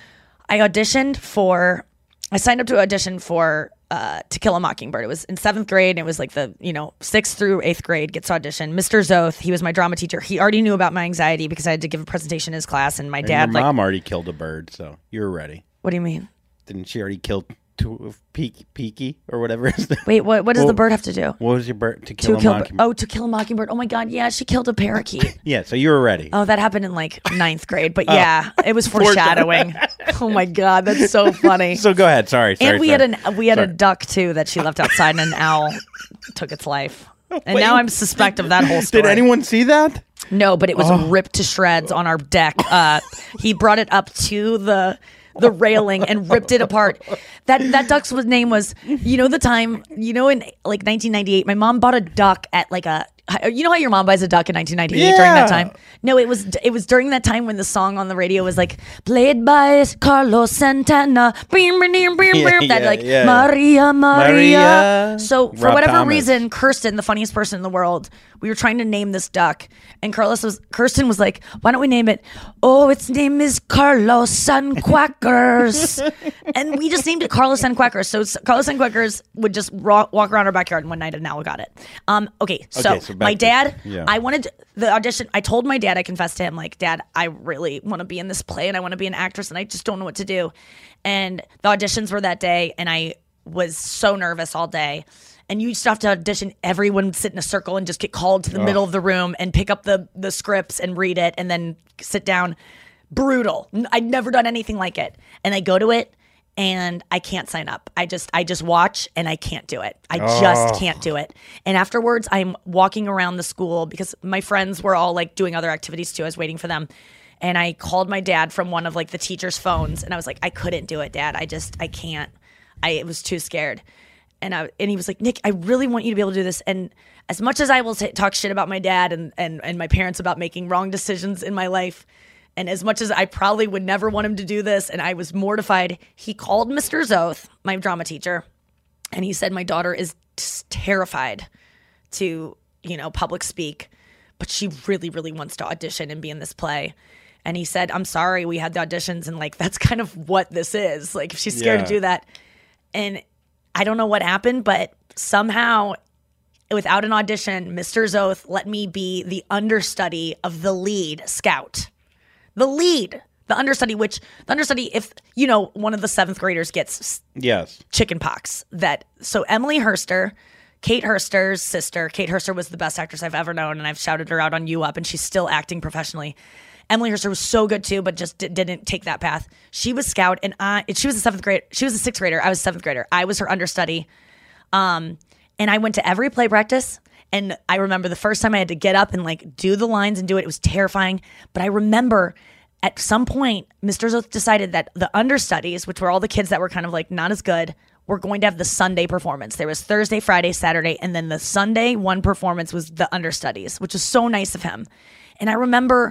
S5: I auditioned for, I signed up to audition for uh, To Kill a Mockingbird. It was in seventh grade. And it was like the, you know, sixth through eighth grade gets auditioned. Mister Zoth, he was my drama teacher. He already knew about my anxiety because I had to give a presentation in his class. And my
S13: and
S5: dad,
S13: your
S5: like,
S13: mom already killed a bird, so you were ready.
S5: What do you mean?
S13: Didn't she already kill two, Peaky, Peaky or whatever?
S5: Wait, what? What does
S13: well,
S5: the bird have to do?
S13: What was your bird? To kill
S5: to
S13: a
S5: kill,
S13: mockingbird.
S5: Oh, To Kill a Mockingbird. Oh my God, yeah, she killed a parakeet.
S13: Yeah, so you were ready.
S5: Oh, that happened in like ninth grade, but
S13: Oh.
S5: yeah, it was foreshadowing. Oh my God, that's so funny.
S13: So go ahead. Sorry. sorry
S5: and we
S13: sorry.
S5: had an we had
S13: Sorry.
S5: a duck too that she left outside, and an owl took its life. And
S13: Wait.
S5: now I'm suspect of that whole story.
S13: Did anyone see that?
S5: No, but it was
S13: Oh.
S5: ripped to shreds on our deck. Uh, he brought it up to the the railing and ripped it apart. That that duck's was- name was, you know, the time, you know, in like nineteen ninety-eight, my mom bought a duck at like a, you know how your mom buys a duck in nineteen ninety-eight during that time? No, it was it was during that time when the song on the radio was like, played by Carlos Santana, beam, beam, beam, beam,
S13: Yeah,
S5: that
S13: yeah,
S5: like,
S13: yeah.
S5: Maria, Maria.
S13: Maria.
S5: So for
S13: Rob
S5: whatever
S13: Thomas.
S5: reason, Kirsten, the funniest person in the world, we were trying to name this duck. And Carlos was, Kirsten was like, why don't we name it, oh, its name is Carlos and Quackers. And we just named it Carlos and Quackers. So it's- Carlos and Quackers would just ro- walk around our backyard, and one night an owl got it. Um, okay, so,
S13: Okay, so back
S5: my
S13: to-
S5: dad,
S13: yeah.
S5: I wanted to- the audition, I told my dad, I confessed to him, like, Dad, I really want to be in this play and I want to be an actress and I just don't know what to do. And the auditions were that day, and I was so nervous all day. And you just have to audition. Everyone would sit in a circle and just get called to the
S13: Ugh.
S5: middle of the room and pick up the the scripts and read it and then sit down. Brutal. N- I'd never done anything like it. And I go to it and I can't sign up. I just I just watch and I can't do it. I just
S13: Oh.
S5: can't do it. And afterwards, I'm walking around the school because my friends were all like doing other activities too. I was waiting for them. And I called my dad from one of like the teacher's phones, and I was like, I couldn't do it, Dad. I just I can't. I was too scared. And I, and he was like, Nick, I really want you to be able to do this. And as much as I will t- talk shit about my dad and, and, and my parents about making wrong decisions in my life, and as much as I probably would never want him to do this, and I was mortified, he called Mister Zoth, my drama teacher, and he said, my daughter is just terrified to, you know, public speak, but she really, really wants to audition and be in this play. And he said, I'm sorry, we had the auditions, and like, that's kind of what this is. Like, if she's scared
S13: Yeah.
S5: to do that. And I don't know what happened, but somehow, without an audition, Mister Zoth let me be the understudy of the lead scout. The lead, the understudy, which the understudy, if, you know, one of the seventh graders gets
S13: Yes.
S5: chicken pox. That so Emily Hurster, Kate Hurster's sister. Kate Hurster was the best actress I've ever known, and I've shouted her out on You Up, and she's still acting professionally. Emily Hurster was so good too, but just d- didn't take that path. She was scout, and I. She was a seventh grade. She was a sixth grader. I was a seventh grader. I was her understudy, um, and I went to every play practice. And I remember the first time I had to get up and like do the lines and do it. It was terrifying. But I remember at some point, Mister Zoth decided that the understudies, which were all the kids that were kind of like not as good, were going to have the Sunday performance. There was Thursday, Friday, Saturday, and then the Sunday one performance was the understudies, which was so nice of him. And I remember.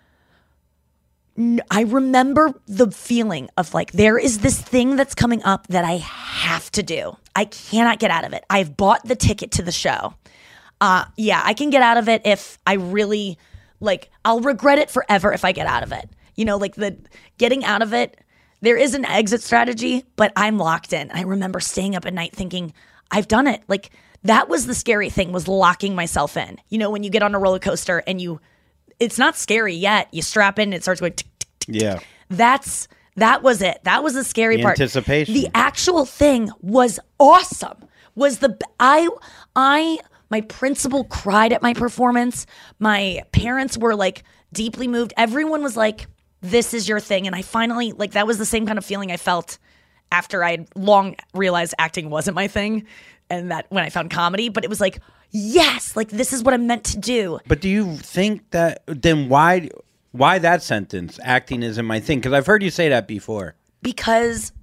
S5: I remember the feeling of like, there is this thing that's coming up that I have to do. I cannot get out of it. I've bought the ticket to the show. Uh, yeah, I can get out of it if I really, like, I'll regret it forever if I get out of it. You know, like the getting out of it. There is an exit strategy, but I'm locked in. I remember staying up at night thinking, I've done it. Like that was the scary thing, was locking myself in. You know, when you get on a roller coaster and you, it's not scary yet. You strap in and it starts going tick, tick, tick,
S13: Yeah.
S5: tick. That's, that was it. That was the scary
S13: The
S5: part.
S13: anticipation.
S5: The actual thing was awesome. Was the, I, I, my principal cried at my performance. My parents were like deeply moved. Everyone was like, this is your thing. And I finally, like, that was the same kind of feeling I felt after I had long realized acting wasn't my thing. And that when I found comedy, but it was like, yes, like this is what I'm meant to do.
S13: But do you think that, then why, why that sentence, acting isn't my thing? Because I've heard you say that before.
S5: Because,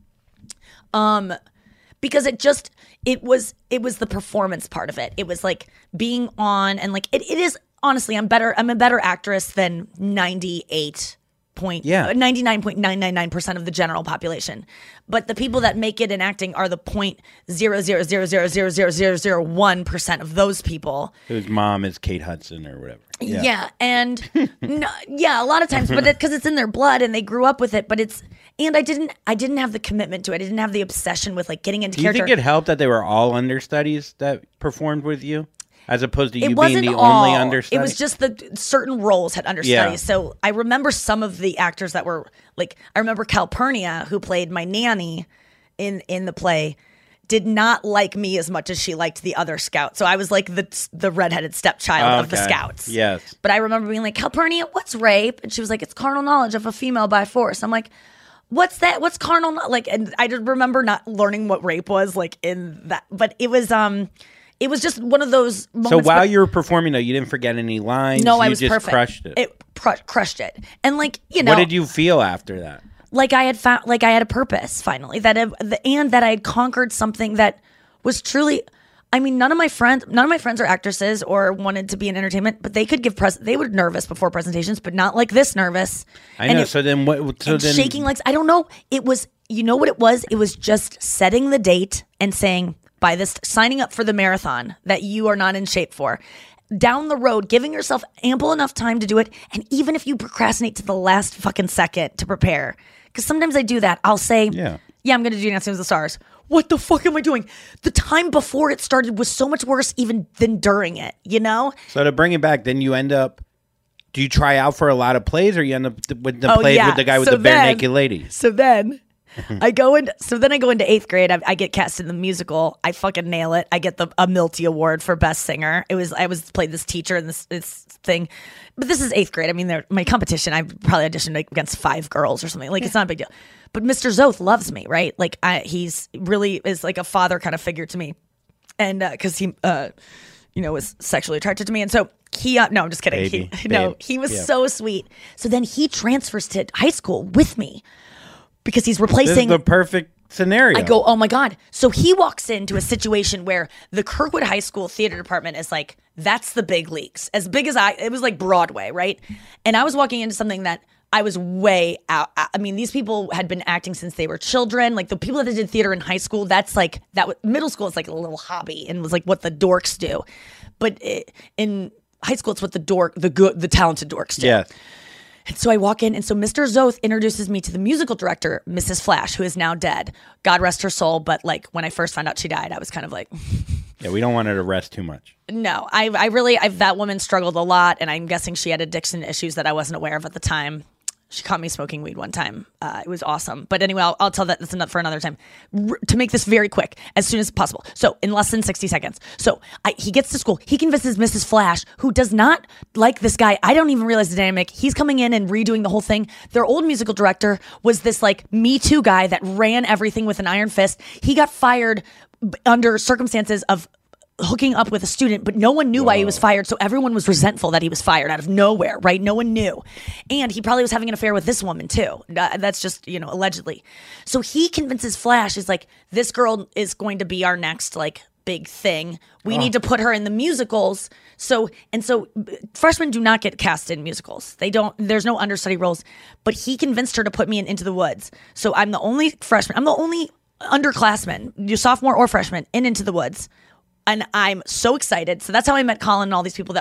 S5: um, because it just, it was, it was the performance part of it. It was like being on and like, it, it is, honestly, I'm better, I'm a better actress than ninety-eight point
S13: Yeah.
S5: ninety-nine point nine nine nine percent of the general population. But the people that make it in acting are the point zero zero zero zero zero zero zero zero one percent of those people.
S13: Whose mom is Kate Hudson or whatever.
S5: Yeah, and no, yeah, a lot of times, but because it, it's in their blood and they grew up with it. But it's, and I didn't, I didn't have the commitment to it. I didn't have the obsession with like getting into
S13: Do you
S5: character.
S13: think it helped that they were all understudies that performed with you, as opposed to you
S5: It
S13: being
S5: wasn't
S13: the
S5: all.
S13: only understudy?
S5: It was just the certain roles had understudies.
S13: Yeah.
S5: So I remember some of the actors that were like, I remember Calpurnia, who played my nanny in in the play, did not like me as much as she liked the other scout. So I was like the the redheaded stepchild of the
S13: Okay.
S5: scouts.
S13: Yes.
S5: But I remember being like, Calpurnia, what's rape? And she was like, it's carnal knowledge of a female by force. I'm like, what's that? What's carnal? kno-" Like, and I just remember not learning what rape was like in that. But it was um, it was just one of those moments.
S13: So while
S5: but-
S13: you were performing, though, you didn't forget any lines.
S5: no,
S13: you
S5: I was
S13: just
S5: perfect.
S13: crushed it.
S5: It pr- crushed it, and like you know,
S13: What did you feel after that?
S5: like I had found, like I had a purpose finally, that I, the, and that I had conquered something that was truly. I mean, none of my friends, none of my friends are actresses or wanted to be in entertainment, but they could give pres. They were nervous before presentations, but not like this nervous.
S13: I
S5: And
S13: know.
S5: it-
S13: so then what? So
S5: and
S13: then
S5: shaking legs. I don't know. It was, you know what it was? It was just setting the date and saying, by this, signing up for the marathon that you are not in shape for. Down the road, giving yourself ample enough time to do it. And even if you procrastinate to the last fucking second to prepare, because sometimes I do that. I'll say,
S13: Yeah.
S5: yeah, I'm going to do Dancing with the Stars. What the fuck am I doing? The time before it started was so much worse even than during it, you know?
S13: So to bring it back, then you end up. Do you try out for a lot of plays, or you end up th- with the
S5: Oh,
S13: plays
S5: yeah.
S13: with the guy with
S5: So
S13: the bare
S5: then-
S13: naked lady?
S5: So then I go into, so then I go into eighth grade. I, I get cast in the musical. I fucking nail it. I get the a Milty Award for best singer. It was, I was played this teacher in this, this thing, but this is eighth grade. I mean, they're, my competition, I probably auditioned like against five girls or something. Like it's not a big deal, but Mister Zoth loves me, right? Like I, he's really is like a father kind of figure to me. And uh, cause he, uh, you know, was sexually attracted to me. And so he, uh, no, I'm just kidding.
S13: Baby,
S5: he, no,
S13: babe.
S5: he was
S13: Yeah.
S5: so sweet. So then he transfers to high school with me because he's
S13: This is
S5: replacing
S13: the perfect scenario.
S5: I go, oh my God. So he walks into a situation where the Kirkwood High School theater department is like, that's the big leagues. As big as I, it was like Broadway, right? And I was walking into something that I was way out. I mean, these people had been acting since they were children. Like the people that did theater in high school, that's like, that was, middle school is like a little hobby and was like what the dorks do. But it, in high school, it's what the dork, the good, the talented dorks do.
S13: Yeah.
S5: And so I walk in, and so Mister Zoth introduces me to the musical director, Missus Flash, who is now dead. God rest her soul. But like when I first found out she died, I was kind of like,
S13: Yeah, we don't want her to rest too much.
S5: no. I, I really, I've that woman struggled a lot, and I'm guessing she had addiction issues that I wasn't aware of at the time. She caught me smoking weed one time. Uh, it was awesome. But anyway, I'll, I'll tell that that's enough for another time. R- to make this very quick, as soon as possible. So in less than sixty seconds. So I, he gets to school. He convinces Missus Flash, who does not like this guy. I don't even realize the dynamic. He's coming in and redoing the whole thing. Their old musical director was this like Me Too guy that ran everything with an iron fist. He got fired b- under circumstances of hooking up with a student, but no one knew why he was fired. So everyone was resentful that he was fired out of nowhere, right? No one knew. And he probably was having an affair with this woman too. Uh, That's just, you know, allegedly. So he convinces Flash, is like, this girl is going to be our next like big thing. We
S14: Oh.
S5: need to put her in the musicals. So, and so b- freshmen do not get cast in musicals. They don't, there's no understudy roles, but he convinced her to put me in Into the Woods. So I'm the only freshman, I'm the only underclassman, you sophomore or freshman in Into the Woods. And I'm so excited. So that's how I met Colin and all these people that were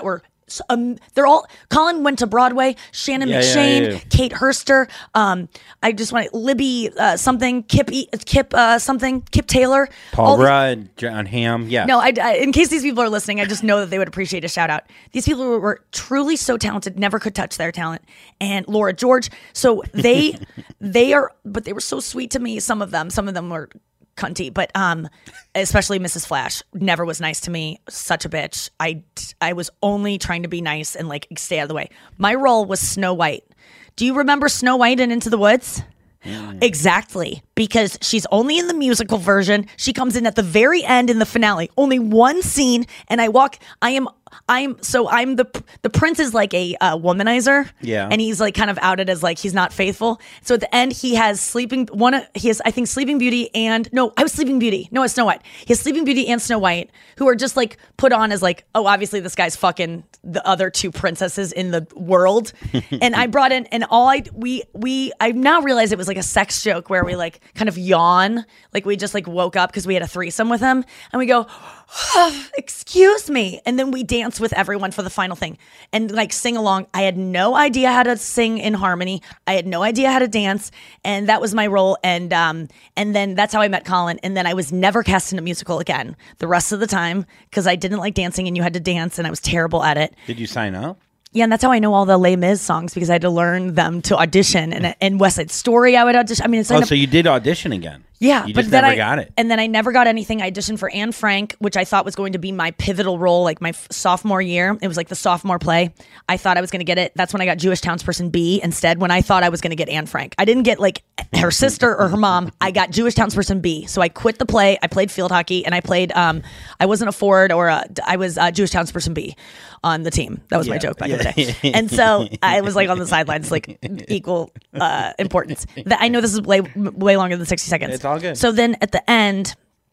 S5: so, um, they're all. Colin went to Broadway. Shannon
S13: Yeah, yeah,
S5: McShane,
S13: yeah.
S5: Kate Herster. Um, I just want Libby uh, something. Kip E- Kip uh, something. Kip Taylor.
S13: Paul
S5: all these-
S13: Rudd, John Hamm. Yeah.
S5: No, I, I- in case these people are listening, I just know that they would appreciate a shout out. These people were, were truly so talented, never could touch their talent. And Laura George, so they, they are, but they were so sweet to me. Some of them, some of them were cunty, but um, especially Missus Flash never was nice to me. Such a bitch. I, I was only trying to be nice and like stay out of the way. My role was Snow White. Do you remember Snow White in Into the Woods? Mm. Exactly, because she's only in the musical version. She comes in at the very end in the finale. Only one scene, and I walk. I am. I'm so I'm the the prince is like a uh, womanizer.
S13: Yeah.
S5: And he's like kind of outed as like he's not faithful. So at the end he has Sleeping one. of- He has I think Sleeping Beauty and no, I was Sleeping Beauty. No, it's Snow White. He has Sleeping Beauty and Snow White, who are just like put on as like, oh, obviously this guy's fucking the other two princesses in the world. And I brought in and all I we we I now realize it was like a sex joke where we like kind of yawn, like we just like woke up because we had a threesome with him, and we go, oh, excuse me, and then we dance with everyone for the final thing and like sing along. I had no idea how to sing in harmony. I had no idea how to dance, and that was my role. And um and then that's how I met Colin. And then I was never cast in a musical again the rest of the time because I didn't like dancing, and you had to dance, and I was terrible at it.
S13: Did you sign up?
S5: Yeah, and that's how I know all the Les Mis songs because I had to learn them to audition. And and West Side Story, I would audition. I mean, it's
S13: Oh,
S5: like
S13: so you did audition again?
S5: yeah,
S13: You
S5: but
S13: just
S5: then
S13: never
S5: I
S13: got it.
S5: and then I never got anything. I auditioned for Anne Frank, which I thought was going to be my pivotal role, like my f- sophomore year. It was like the sophomore play. I thought I was going to get it. That's when I got Jewish Townsperson B instead. When I thought I was going to get Anne Frank, I didn't get like her sister or her mom. I got Jewish Townsperson B. So I quit the play. I played field hockey, and I played. Um, I wasn't a forward or a, I was uh, Jewish Townsperson B on the team. That was my
S13: Yeah,
S5: joke back
S13: yeah.
S5: in the day. And so I was like on the sidelines, like equal uh, importance. That I know this is way way longer than sixty seconds.
S13: It's all good.
S5: So then at the end,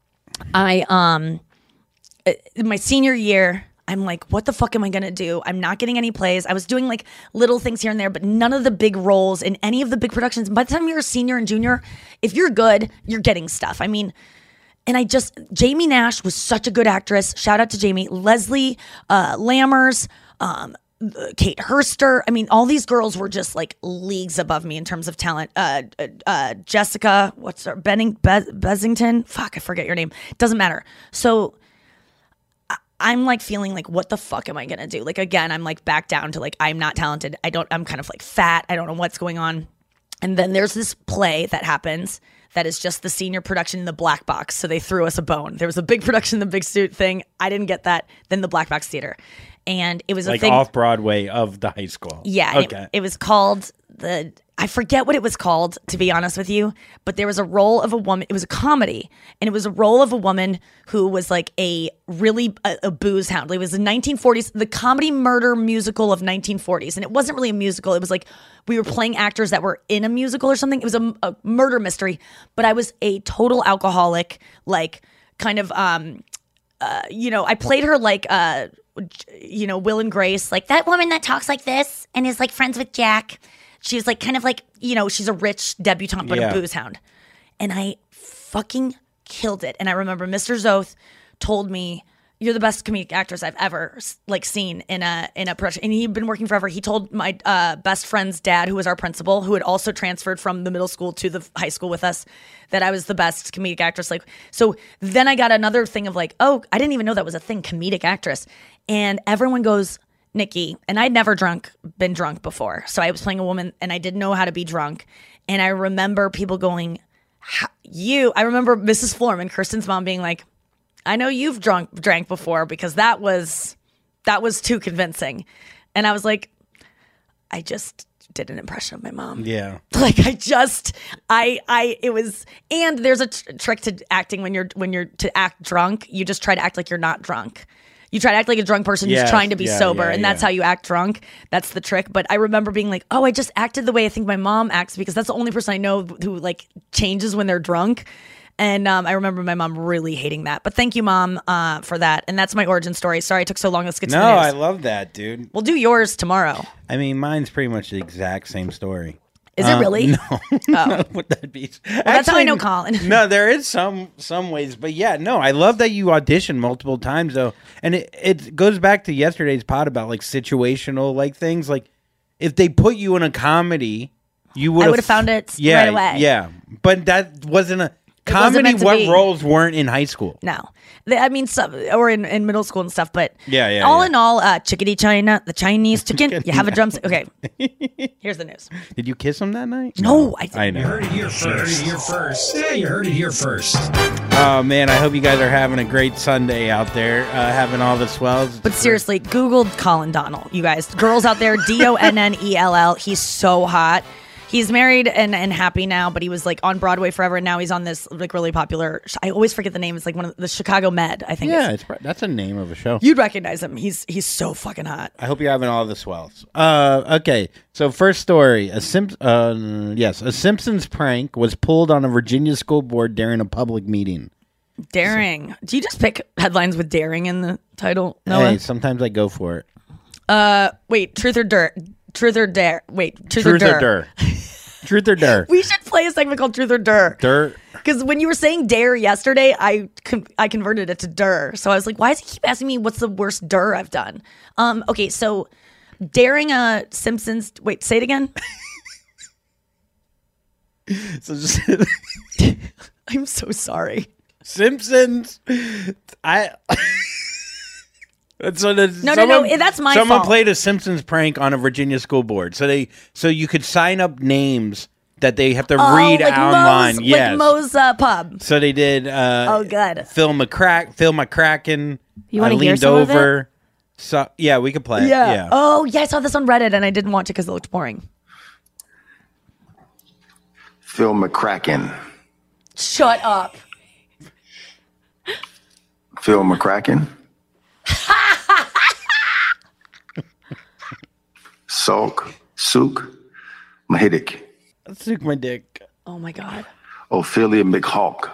S5: I um, uh, my senior year, I'm like, what the fuck am I gonna do? I'm not getting any plays. I was doing like little things here and there, but none of the big roles in any of the big productions. By the time you're a senior and junior, if you're good, you're getting stuff. I mean. And I just, Jamie Nash was such a good actress. Shout out to Jamie. Leslie uh, Lammers, um, Kate Herster. I mean, all these girls were just like leagues above me in terms of talent. Uh, uh, uh, Jessica, what's her, Benning, Be- Besington? Fuck, I forget your name. Doesn't matter. So I- I'm like feeling like, what the fuck am I going to do? Like, again, I'm like back down to like, I'm not talented. I don't, I'm kind of like fat. I don't know what's going on. And then there's this play that happens that is just the senior production in the black box. So they threw us a bone. There was a big production, the big suit thing. I didn't get that. Then the black box theater. And it was a
S13: Like
S5: thing.
S13: off Broadway of the high school.
S5: Yeah.
S13: Okay.
S5: It, it was called the, I forget what it was called, to be honest with you, but there was a role of a woman. It was a comedy, and it was a role of a woman who was like a really a, a booze hound. It was the nineteen forties, the comedy murder musical of nineteen forties. And it wasn't really a musical. It was like we were playing actors that were in a musical or something. It was a, a murder mystery, but I was a total alcoholic, like kind of, um, uh, you know, I played her like, uh, you know, Will and Grace, like that woman that talks like this and is like friends with Jack. She's like kind of like, you know, she's a rich debutante, but
S13: Yeah.
S5: a booze hound. And I fucking killed it. And I remember Mister Zoth told me, you're the best comedic actress I've ever like seen in a in a production. And he'd been working forever. He told my uh, best friend's dad, who was our principal, who had also transferred from the middle school to the high school with us, that I was the best comedic actress. Like, so then I got another thing of like, oh, I didn't even know that was a thing, comedic actress. And everyone goes, Nikki, and I'd never drunk, been drunk before. So I was playing a woman and I didn't know how to be drunk. And I remember people going, "How- you, I remember Missus Florman, Kirsten's mom, being like, I know you've drunk, drank before because that was, that was too convincing. And I was like, I just did an impression of my mom.
S13: Yeah.
S5: Like I just, I, I, it was, and there's a tr- trick to acting when you're, when you're to act drunk, you just try to act like you're not drunk. You try to act like a drunk person
S13: Yes,
S5: who's trying to be
S13: yeah,
S5: sober,
S13: yeah,
S5: and that's
S13: yeah.
S5: how you act drunk. That's the trick. But I remember being like, oh, I just acted the way I think my mom acts because that's the only person I know who like changes when they're drunk. And um, I remember my mom really hating that. But thank you, Mom, uh, for that. And that's my origin story. Sorry it took so long. Let's get to
S13: No,
S5: the news.
S13: I love that, dude.
S5: We'll do yours tomorrow.
S13: I mean, mine's pretty much the exact same story.
S5: Is it really?
S13: No.
S5: Oh.
S13: Would that be?
S5: Well, that's how I know Colin.
S13: No, there is some some ways, but yeah, no, I love that you audition multiple times though, and it it goes back to yesterday's pod about like situational like things. Like if they put you in a comedy, you would
S5: I would have found it
S13: yeah,
S5: right away.
S13: Yeah, but that wasn't a
S5: It wasn't
S13: comedy.
S5: meant to
S13: What
S5: be.
S13: roles weren't in high school?
S5: No, They- I mean, some, or in, in middle school and stuff. But
S13: Yeah, yeah,
S5: all
S13: yeah.
S5: in all, uh, chickadee China, the Chinese chicken. You have a drumstick. Okay, here's the news.
S13: Did you kiss him that night?
S5: No, I.
S13: I know.
S14: You heard it here first. You heard it here first. Yeah, you heard it here first.
S13: Oh man, I hope you guys are having a great Sunday out there, uh, having all the swells.
S5: But seriously, Googled Colin Donnell, you guys. Girls out there, D O N N E L L. He's so hot. He's married and, and happy now, but he was like on Broadway forever, and now he's on this like really popular. I always forget the name. It's like one of the Chicago Med, I think.
S13: Yeah,
S5: it's,
S13: it's, pro- that's a name of a show.
S5: you'd recognize him. He's he's so fucking hot.
S13: I hope you're having all the swells. Uh, okay, so first story: a Simp- uh, yes, a Simpsons prank was pulled on a Virginia school board during a public meeting.
S5: Daring. Do you just pick headlines with daring in the title? Noah?
S13: Hey, sometimes I go for it.
S5: Uh, wait, truth or dirt? Truth or dare? Wait, truth,
S13: Truth
S5: or
S13: or
S5: dare?
S13: dare? Truth or dare?
S5: We should play a segment called Truth or Dare.
S13: Dirt.
S5: Because when you were saying dare yesterday, I con- I converted it to dir. So I was like, why does he keep asking me what's the worst dir I've done? Um, okay, so daring a Simpsons. Wait, say it again.
S13: So just
S5: I'm so sorry.
S13: Simpsons. I. So the,
S5: No, no, no, that's my
S13: Someone
S5: fault.
S13: played a Simpsons prank on a Virginia school board. So they, so you could sign up names that they have to
S5: Oh,
S13: read
S5: like
S13: online.
S5: Moe's,
S13: yes.
S5: like Moe's uh, pub.
S13: So they did. Uh,
S5: Oh, good.
S13: Phil McCrack, Phil McCracken.
S9: You wanna
S13: I
S9: hear
S13: leaned
S9: some of
S13: over. So yeah, we could play it.
S5: Yeah.
S13: Yeah.
S5: Oh, yeah. I saw this on Reddit and I didn't watch it because it looked boring.
S15: Phil McCracken.
S5: Shut up.
S15: Phil McCracken. Sulk. Sook. Mahidic.
S13: Suck my dick.
S5: Oh my god.
S15: Ophelia McHawk.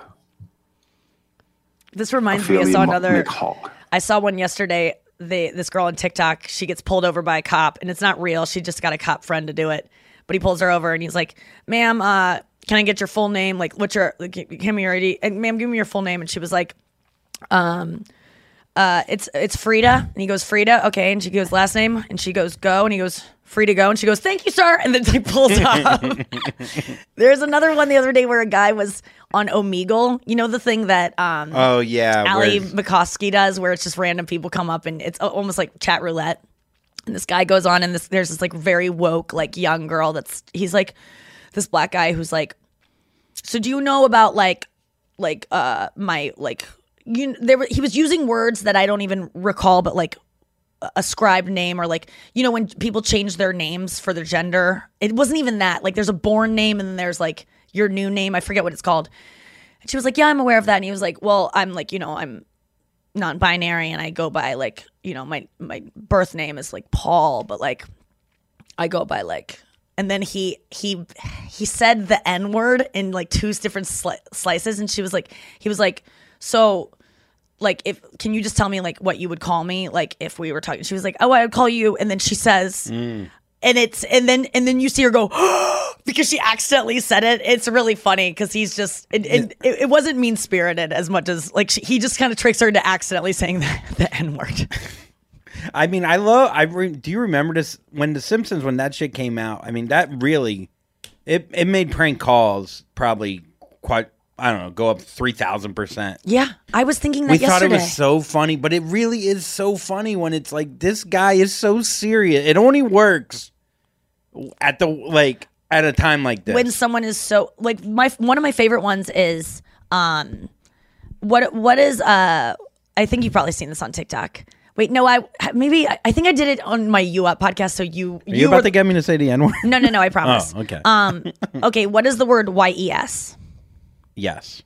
S5: This reminds me. I
S15: Ophelia
S5: saw
S15: Mo-
S5: another.
S15: McHawk.
S5: I saw one yesterday. They this girl on TikTok. She gets pulled over by a cop, and it's not real. She just got a cop friend to do it. But he pulls her over, and he's like, "Ma'am, uh, can I get your full name? Like, what's your? Like, give me your I D. And ma'am, give me your full name." And she was like, "Um, uh, it's it's Frida." And he goes, "Frida, okay." And she goes, "Last name?" And she goes, "Go." And he goes, "Free to go." And she goes, "Thank you, sir." And then he pulls off. There's another one the other day where a guy was on Omegle. You know the thing that um
S13: Oh yeah.
S5: Ali
S13: where's-
S5: McCoskey does, where it's just random people come up and it's almost like chat roulette. And this guy goes on, and this there's this like very woke like young girl that's he's like this black guy who's like, so do you know about like like uh my like you there were, he was using words that I don't even recall, but like ascribed name or like you know when people change their names for their gender, it wasn't even that. Like there's a born name and then there's like your new name. I forget what it's called. And she was like, yeah, I'm aware of that. And he was like, well, I'm like, you know, I'm non-binary and I go by like, you know, my my birth name is like Paul, but like I go by like. And then he he he said the N word in like two different sli- slices, and she was like, he was like, so like if can you just tell me like what you would call me like if we were talking? She was like, oh, I would call you, and then she says.
S13: Mm.
S5: And it's and then and then you see her go because she accidentally said it. It's really funny because he's just it, it, it, it wasn't mean spirited as much as like she, he just kind of tricks her into accidentally saying the, the N word.
S13: I mean, I love. I re, do you remember this when The Simpsons when that shit came out? I mean, that really it it made prank calls probably quite. I don't know, go up three thousand percent.
S5: Yeah, I was thinking that
S13: We
S5: yesterday.
S13: thought it was so funny, but it really is so funny when it's like this guy is so serious. It only works at the like at a time like this.
S5: When someone is so like my one of my favorite ones is um what what is uh I think you've probably seen this on TikTok. Wait, no, I maybe I, I think I did it on my U Up podcast. So you
S13: Are you, about
S5: were,
S13: to get me to say the N word?
S5: No, no, no, I promise.
S13: Oh, okay.
S5: Um, okay, what is the word Y E S?
S13: Yes.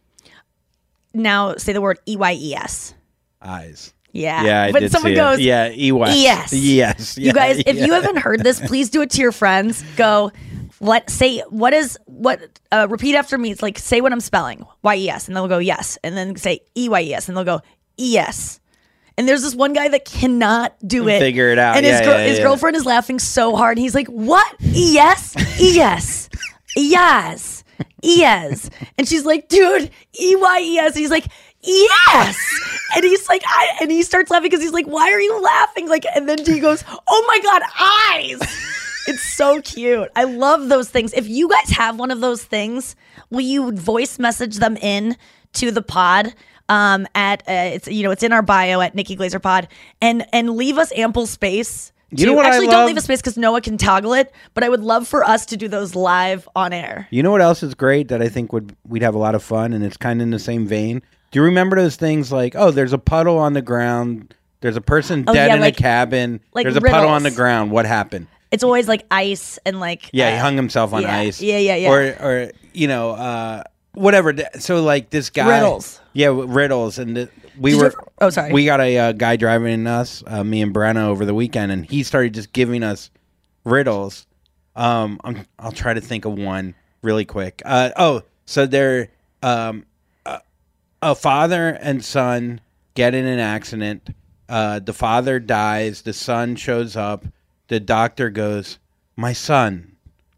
S5: Now say the word E Y E S.
S13: Eyes.
S5: Yeah.
S13: Yeah, I
S5: but
S13: did
S5: someone
S13: see
S5: goes,
S13: it. Yeah, E Y.
S5: Yes.
S13: Yes.
S5: You
S13: Yeah,
S5: guys, if you
S13: yeah.
S5: haven't heard this, please do it to your friends. Go, what, say, what is, what, uh, repeat after me. It's like, say what I'm spelling. Y E S. And they'll go, yes. And then say E Y E S. And they'll go, E S. And there's this one guy that cannot do it.
S13: Figure it out.
S5: And
S13: Yeah,
S5: his, girl,
S13: yeah,
S5: his
S13: yeah.
S5: girlfriend is laughing so hard. He's like, what? E S? E S. yes, yes. And she's like, dude, E Y E S. And he's like, yes. And he's like, I, and he starts laughing because he's like, why are you laughing? Like, and then he goes, oh my God, eyes. It's so cute. I love those things. If you guys have one of those things, will you voice message them in to the pod? Um, at uh, it's you know it's in our bio at Nikki Glazer Pod, and and leave us ample space. To,
S13: You know what I
S5: actually,
S13: love?
S5: don't leave us space because Noah can toggle it. But I would love for us to do those live on air.
S13: You know what else is great that I think would we'd have a lot of fun, and it's kind of in the same vein. Do you remember those things like, oh, there's a puddle on the ground, there's a person
S5: Oh,
S13: dead
S5: yeah,
S13: in
S5: like-
S13: a cabin,
S5: like
S13: there's a puddle on the
S5: riddles.
S13: ground. What happened?
S5: It's always like ice and like
S13: Yeah,
S5: uh,
S13: he hung himself on
S5: yeah,
S13: ice.
S5: Yeah, yeah, yeah.
S13: Or, or you know, uh, whatever. So like this guy,
S5: Riddles.
S13: Yeah, riddles, and the, we
S5: Did you
S13: were.
S5: ever- oh, sorry.
S13: We got a uh, guy driving us, uh, me and Brenna, over the weekend, and he started just giving us riddles. Um, I'm, I'll try to think of one really quick. Uh, oh, so they're um, a, a father and son get in an accident. Uh, the father dies. The son shows up. The doctor goes, "My son,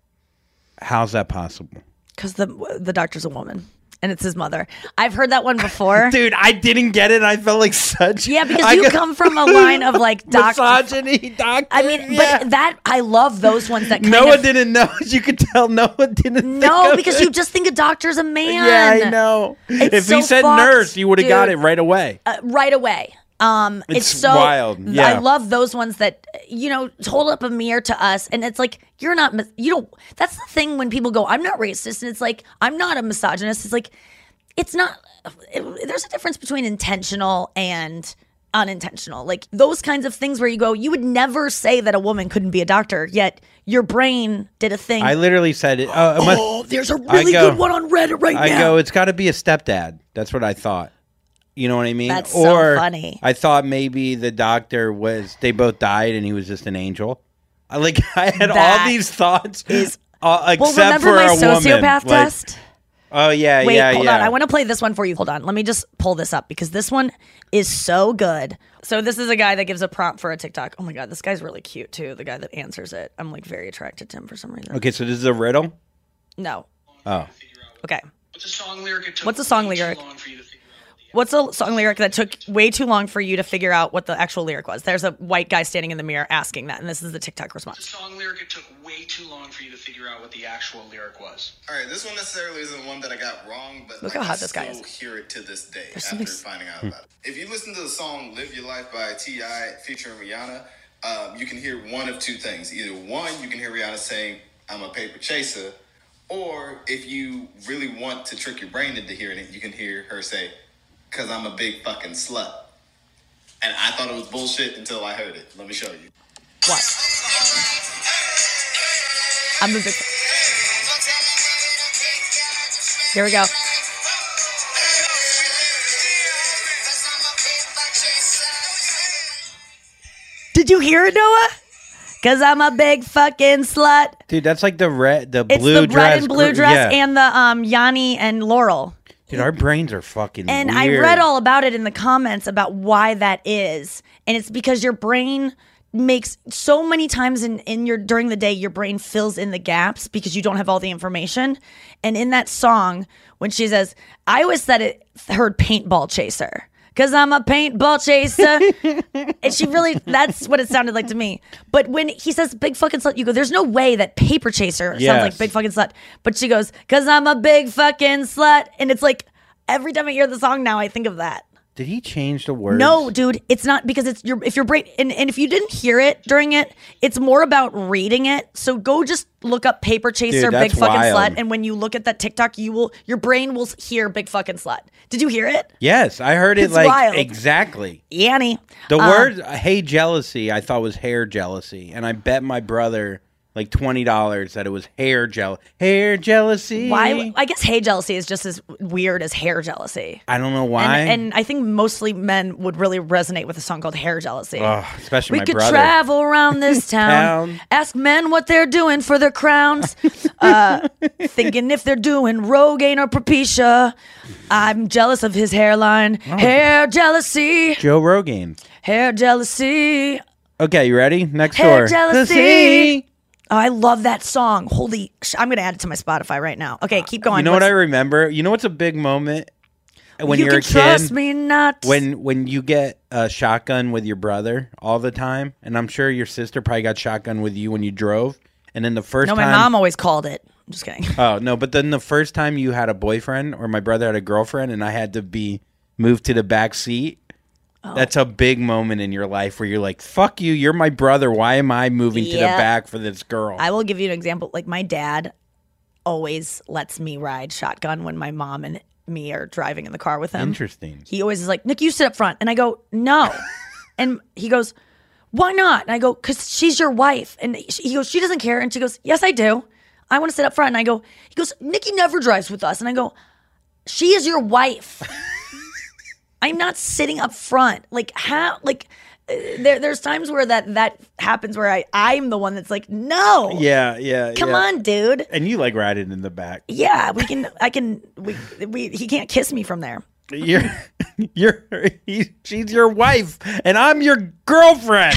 S13: how's that possible?"
S5: Because the the doctor's a woman and it's his mother. I've heard that one before.
S13: Dude, I didn't get it. I felt like such.
S5: Yeah, because
S13: I
S5: you
S13: got-
S5: come from a line of like doctor.
S13: misogyny, doctor.
S5: I mean,
S13: yeah.
S5: but that I love those ones that kind
S13: Noah
S5: of
S13: didn't know. You could tell Noah didn't.
S5: no,
S13: think of
S5: because
S13: it.
S5: you just think a doctor's a man.
S13: Yeah, I know.
S5: It's
S13: if
S5: so
S13: he said
S5: fucked,
S13: nurse, you would have got
S5: dude.
S13: it right away.
S5: Uh, right away. Um, it's,
S13: It's
S5: so
S13: wild, yeah.
S5: I love those ones that you know hold up a mirror to us, and it's like you're not. mis- You don't. That's the thing when people go, "I'm not racist," and it's like I'm not a misogynist. It's like it's not. It, there's a difference between intentional and unintentional. Like those kinds of things where you go, you would never say that a woman couldn't be a doctor, yet your brain did a thing.
S13: I literally said it. Uh, it must-
S5: oh, there's a
S13: I
S5: really
S13: go-
S5: good one on Reddit right
S13: I
S5: now.
S13: go, it's got to be a stepdad. That's what I thought. You know what I mean?
S5: That's so
S13: or
S5: funny.
S13: I thought maybe the doctor was, they both died and he was just an angel. I, like, I had
S5: That
S13: all these thoughts,
S5: is-
S13: uh, except
S5: well, remember
S13: for
S5: my
S13: a woman.
S5: sociopath
S13: Like,
S5: test?
S13: oh, yeah,
S5: Wait,
S13: yeah,
S5: hold
S13: yeah.
S5: on. I want to play this one for you. Hold on. Let me just pull this up because this one is so good. So this is a guy that gives a prompt for a TikTok. Oh my God, this guy's really cute too. The guy that answers it. I'm like very attracted to him for some reason.
S13: Okay, so this is a riddle?
S5: No.
S13: Oh.
S5: Okay.
S16: What's a song lyric? It took
S5: What's a song
S16: way too
S5: lyric?
S16: long for you to figure out?
S5: What's a song lyric that took way too long for you to figure out what the actual lyric was? There's a white guy standing in the mirror asking that, and this is the TikTok response.
S16: What's a song lyric? It took way too long for you to figure out what the actual lyric was.
S17: All right, this one necessarily isn't one that I got wrong, but
S5: Look
S17: like,
S5: how hot
S17: I
S5: this guy
S17: still
S5: is.
S17: hear it to this day
S5: There's
S17: after
S5: something s-
S17: finding out about it. If you listen to the song "Live Your Life" by T I featuring Rihanna, um, you can hear one of two things. Either one, you can hear Rihanna saying, "I'm a paper chaser," or if you really want to trick your brain into hearing it, you can hear her say, "Cause I'm a big fucking slut." And I thought it was bullshit until I heard it. Let me show you.
S5: What? I'm a big. Here we go. Did you hear it, Noah? Cause I'm a big fucking slut.
S13: Dude, that's like the red, the
S5: It's
S13: blue
S5: the
S13: dress.
S5: red and blue
S13: gr-
S5: dress
S13: yeah.
S5: and the um Yanni and Laurel.
S13: Dude, our brains are fucking
S5: And
S13: weird.
S5: I read all about it in the comments about why that is. And it's because your brain makes so many times in, in your during the day, your brain fills in the gaps because you don't have all the information. And in that song, when she says, I always said it heard paintball chaser. Cause I'm a paintball chaser. And she really, that's what it sounded like to me. But when he says big fucking slut, you go, there's no way that paper chaser sounds
S13: Yes.
S5: like big fucking slut. But she goes, cause I'm a big fucking slut. And it's like, every time I hear the song now, I think of that.
S13: Did he change the words?
S5: No, dude, it's not because it's your, if your brain, and, and if you didn't hear it during it, it's more about reading it. So go just look up paper chaser,
S13: Dude,
S5: big
S13: that's
S5: fucking
S13: wild.
S5: slut. And when you look at that TikTok, you will, your brain will hear big fucking slut. Did you hear it?
S13: Yes, I heard it
S5: It's
S13: like
S5: wild.
S13: exactly.
S5: Yanni.
S13: The
S5: Um,
S13: word "hey jealousy" I thought was hair jealousy, and I bet my brother like twenty dollars that it was hair jeal hair jealousy.
S5: Why? I guess hey jealousy is just as weird as hair jealousy.
S13: I don't know why.
S5: And, and I think mostly men would really resonate with a song called Hair Jealousy.
S13: Ugh, especially
S5: we
S13: my
S5: could
S13: brother.
S5: travel around this town,
S13: Town.
S5: ask men what they're doing for their crowns, uh, thinking if they're doing Rogaine or Propecia. I'm jealous of his hairline.
S13: Oh.
S5: Hair jealousy,
S13: Joe Rogan.
S5: hair jealousy,
S13: Okay, you ready? Next
S5: hair
S13: door.
S5: jealousy. Oh, I love that song. Holy, sh- I'm going to add it to my Spotify right now. Okay, keep going.
S13: You know
S5: What's-
S13: what I remember? You know what's a big moment when
S5: you
S13: you're
S5: can
S13: a kid?
S5: trust me not.
S13: When when you get a shotgun with your brother all the time, and I'm sure your sister probably got shotgun with you when you drove, and then the first
S5: no,
S13: time...
S5: my mom always called it. I'm just kidding.
S13: Oh, no, but then the first time you had a boyfriend or my brother had a girlfriend and I had to be moved to the back seat, oh. that's a big moment in your life where you're like, fuck you, you're my brother. Why am I moving yeah. to the back for this girl?
S5: I will give you an example. Like my dad always lets me ride shotgun when my mom and me are driving in the car with him.
S13: Interesting.
S5: He always is like, Nick, you sit up front. And I go, no. And he goes, why not? And I go, because she's your wife. And he goes, she doesn't care. And she goes, yes, I do. I want to sit up front. And I go, he goes, Nikki never drives with us. And I go, she is your wife. I'm not sitting up front. Like how, like uh, there, there's times where that, that happens where I, I'm the one that's like, no.
S13: Yeah, yeah.
S5: Come
S13: yeah.
S5: on, dude.
S13: And you like riding in the back.
S5: Yeah, we can, I can, we, we, he can't kiss me from there.
S13: You're, you're, he, she's your wife, and I'm your girlfriend.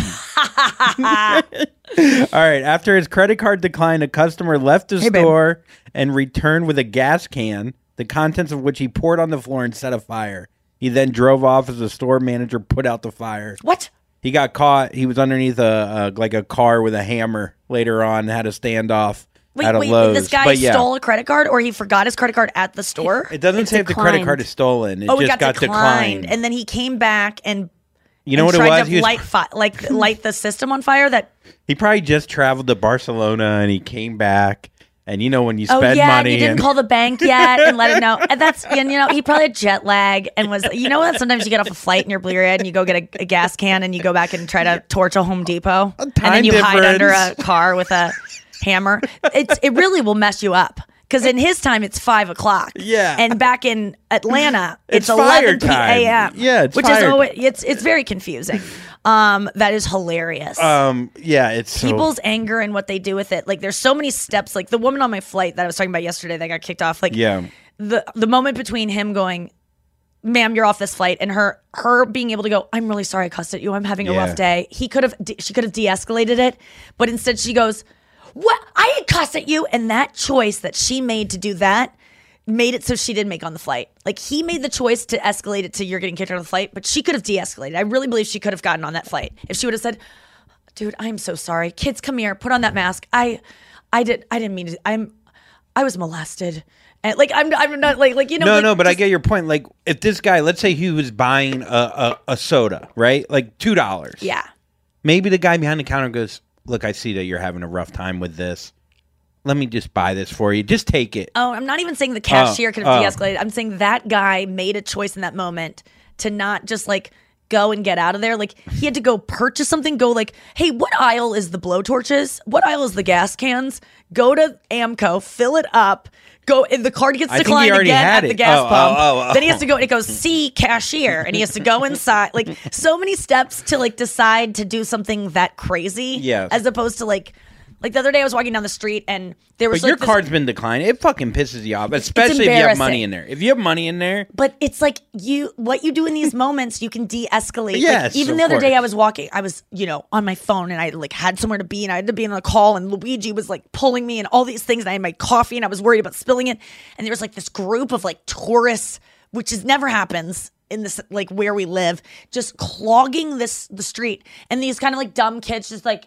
S13: All right. After his credit card declined, a customer left the
S5: hey,
S13: store
S5: babe.
S13: and returned with a gas can, the contents of which he poured on the floor and set afire. He then drove off as the store manager put out the fire.
S5: What?
S13: He got caught. He was underneath a, a like a car with a hammer later on, had a standoff.
S5: Wait,
S13: at a
S5: wait,
S13: Lowe's.
S5: this guy
S13: But yeah.
S5: stole a credit card or he forgot his credit card at the store?
S13: It doesn't
S5: It's
S13: say if the credit
S5: declined.
S13: card is stolen. It
S5: oh,
S13: just
S5: it got,
S13: got
S5: declined.
S13: declined.
S5: And then he came back and
S13: You know
S5: and
S13: what it
S5: tried
S13: was?
S5: to
S13: He was-
S5: light, fi- like, light the system on fire. That
S13: He probably just traveled to Barcelona and he came back. And you know when you spend
S5: oh yeah,
S13: money,
S5: you didn't
S13: and
S5: call the bank yet and let it know. And that's and you know he probably had jet lag and was you know that sometimes you get off a flight and you're bleary-eyed and you go get a, a gas can and you go back and try to torch a Home Depot and then you hide under a car with a hammer. It's it really will mess you up. Because in his time, it's five o'clock.
S13: Yeah.
S5: And back in Atlanta,
S13: It's
S5: it's,
S13: fire
S5: eleven
S13: time.
S5: a.m.
S13: Yeah, it's
S5: which
S13: fire
S5: is
S13: time.
S5: always it's it's very confusing. Um, that is hilarious.
S13: Um, yeah, it's so-
S5: People's anger and what they do with it. Like, there's so many steps. Like the woman on my flight that I was talking about yesterday that got kicked off. Like,
S13: Yeah.
S5: the the moment between him going, "Ma'am, you're off this flight," and her her being able to go, "I'm really sorry I cussed at you. I'm having a
S13: Yeah.
S5: rough day." He could have de- she could have de-escalated it, but instead she goes, "What? I didn't cuss at you." And that choice that she made to do that made it so she didn't make on the flight. Like he made the choice to escalate it to you're getting kicked out of the flight, but she could have de-escalated. I really believe she could have gotten on that flight if she would have said, "Dude, I'm so sorry. Kids, come here. Put on that mask. I, I did. I didn't mean to. I'm, I was molested." And like I'm, I'm not like like you know.
S13: no,
S5: like,
S13: no, but I
S5: just-
S13: get your point. Like, if this guy, let's say he was buying a, a, a soda, right? Like two dollars.
S5: Yeah.
S13: Maybe the guy behind the counter goes, "Look, I see that you're having a rough time with this. Let me just buy this for you. Just take it."
S5: Oh, I'm not even saying the cashier
S13: Oh,
S5: could have
S13: oh.
S5: de-escalated. I'm saying that guy made a choice in that moment to not just like go and get out of there. Like he had to go purchase something, go like, "Hey, what aisle is the blowtorches? What aisle is the gas cans?" Go to Amco, fill it up, go, and the card gets
S13: I think he
S5: declined
S13: already
S5: again
S13: had
S5: at the
S13: it.
S5: gas
S13: Oh,
S5: pump.
S13: oh, oh, oh.
S5: Then he has to go and it goes, "See cashier," and he has to go inside. Like so many steps to like decide to do something that crazy.
S13: Yes.
S5: As opposed to like like the other day I was walking down the street and there was
S13: But
S5: like
S13: your
S5: this-
S13: card's been declined. It fucking pisses you off, especially if you have money
S5: embarrassing.
S13: in there. If you have money in there,
S5: But it's like you, what you do in these moments, you can de-escalate. Like,
S13: Yes,
S5: even
S13: of
S5: the other day,
S13: course.
S5: I was walking, I was, you know, on my phone, and I like had somewhere to be, and I had to be on a call, and Luigi was like pulling me, and all these things. And I had my coffee, and I was worried about spilling it. And there was like this group of like tourists, which is never happens in this like where we live, just clogging this the street, and these kind of like dumb kids just like.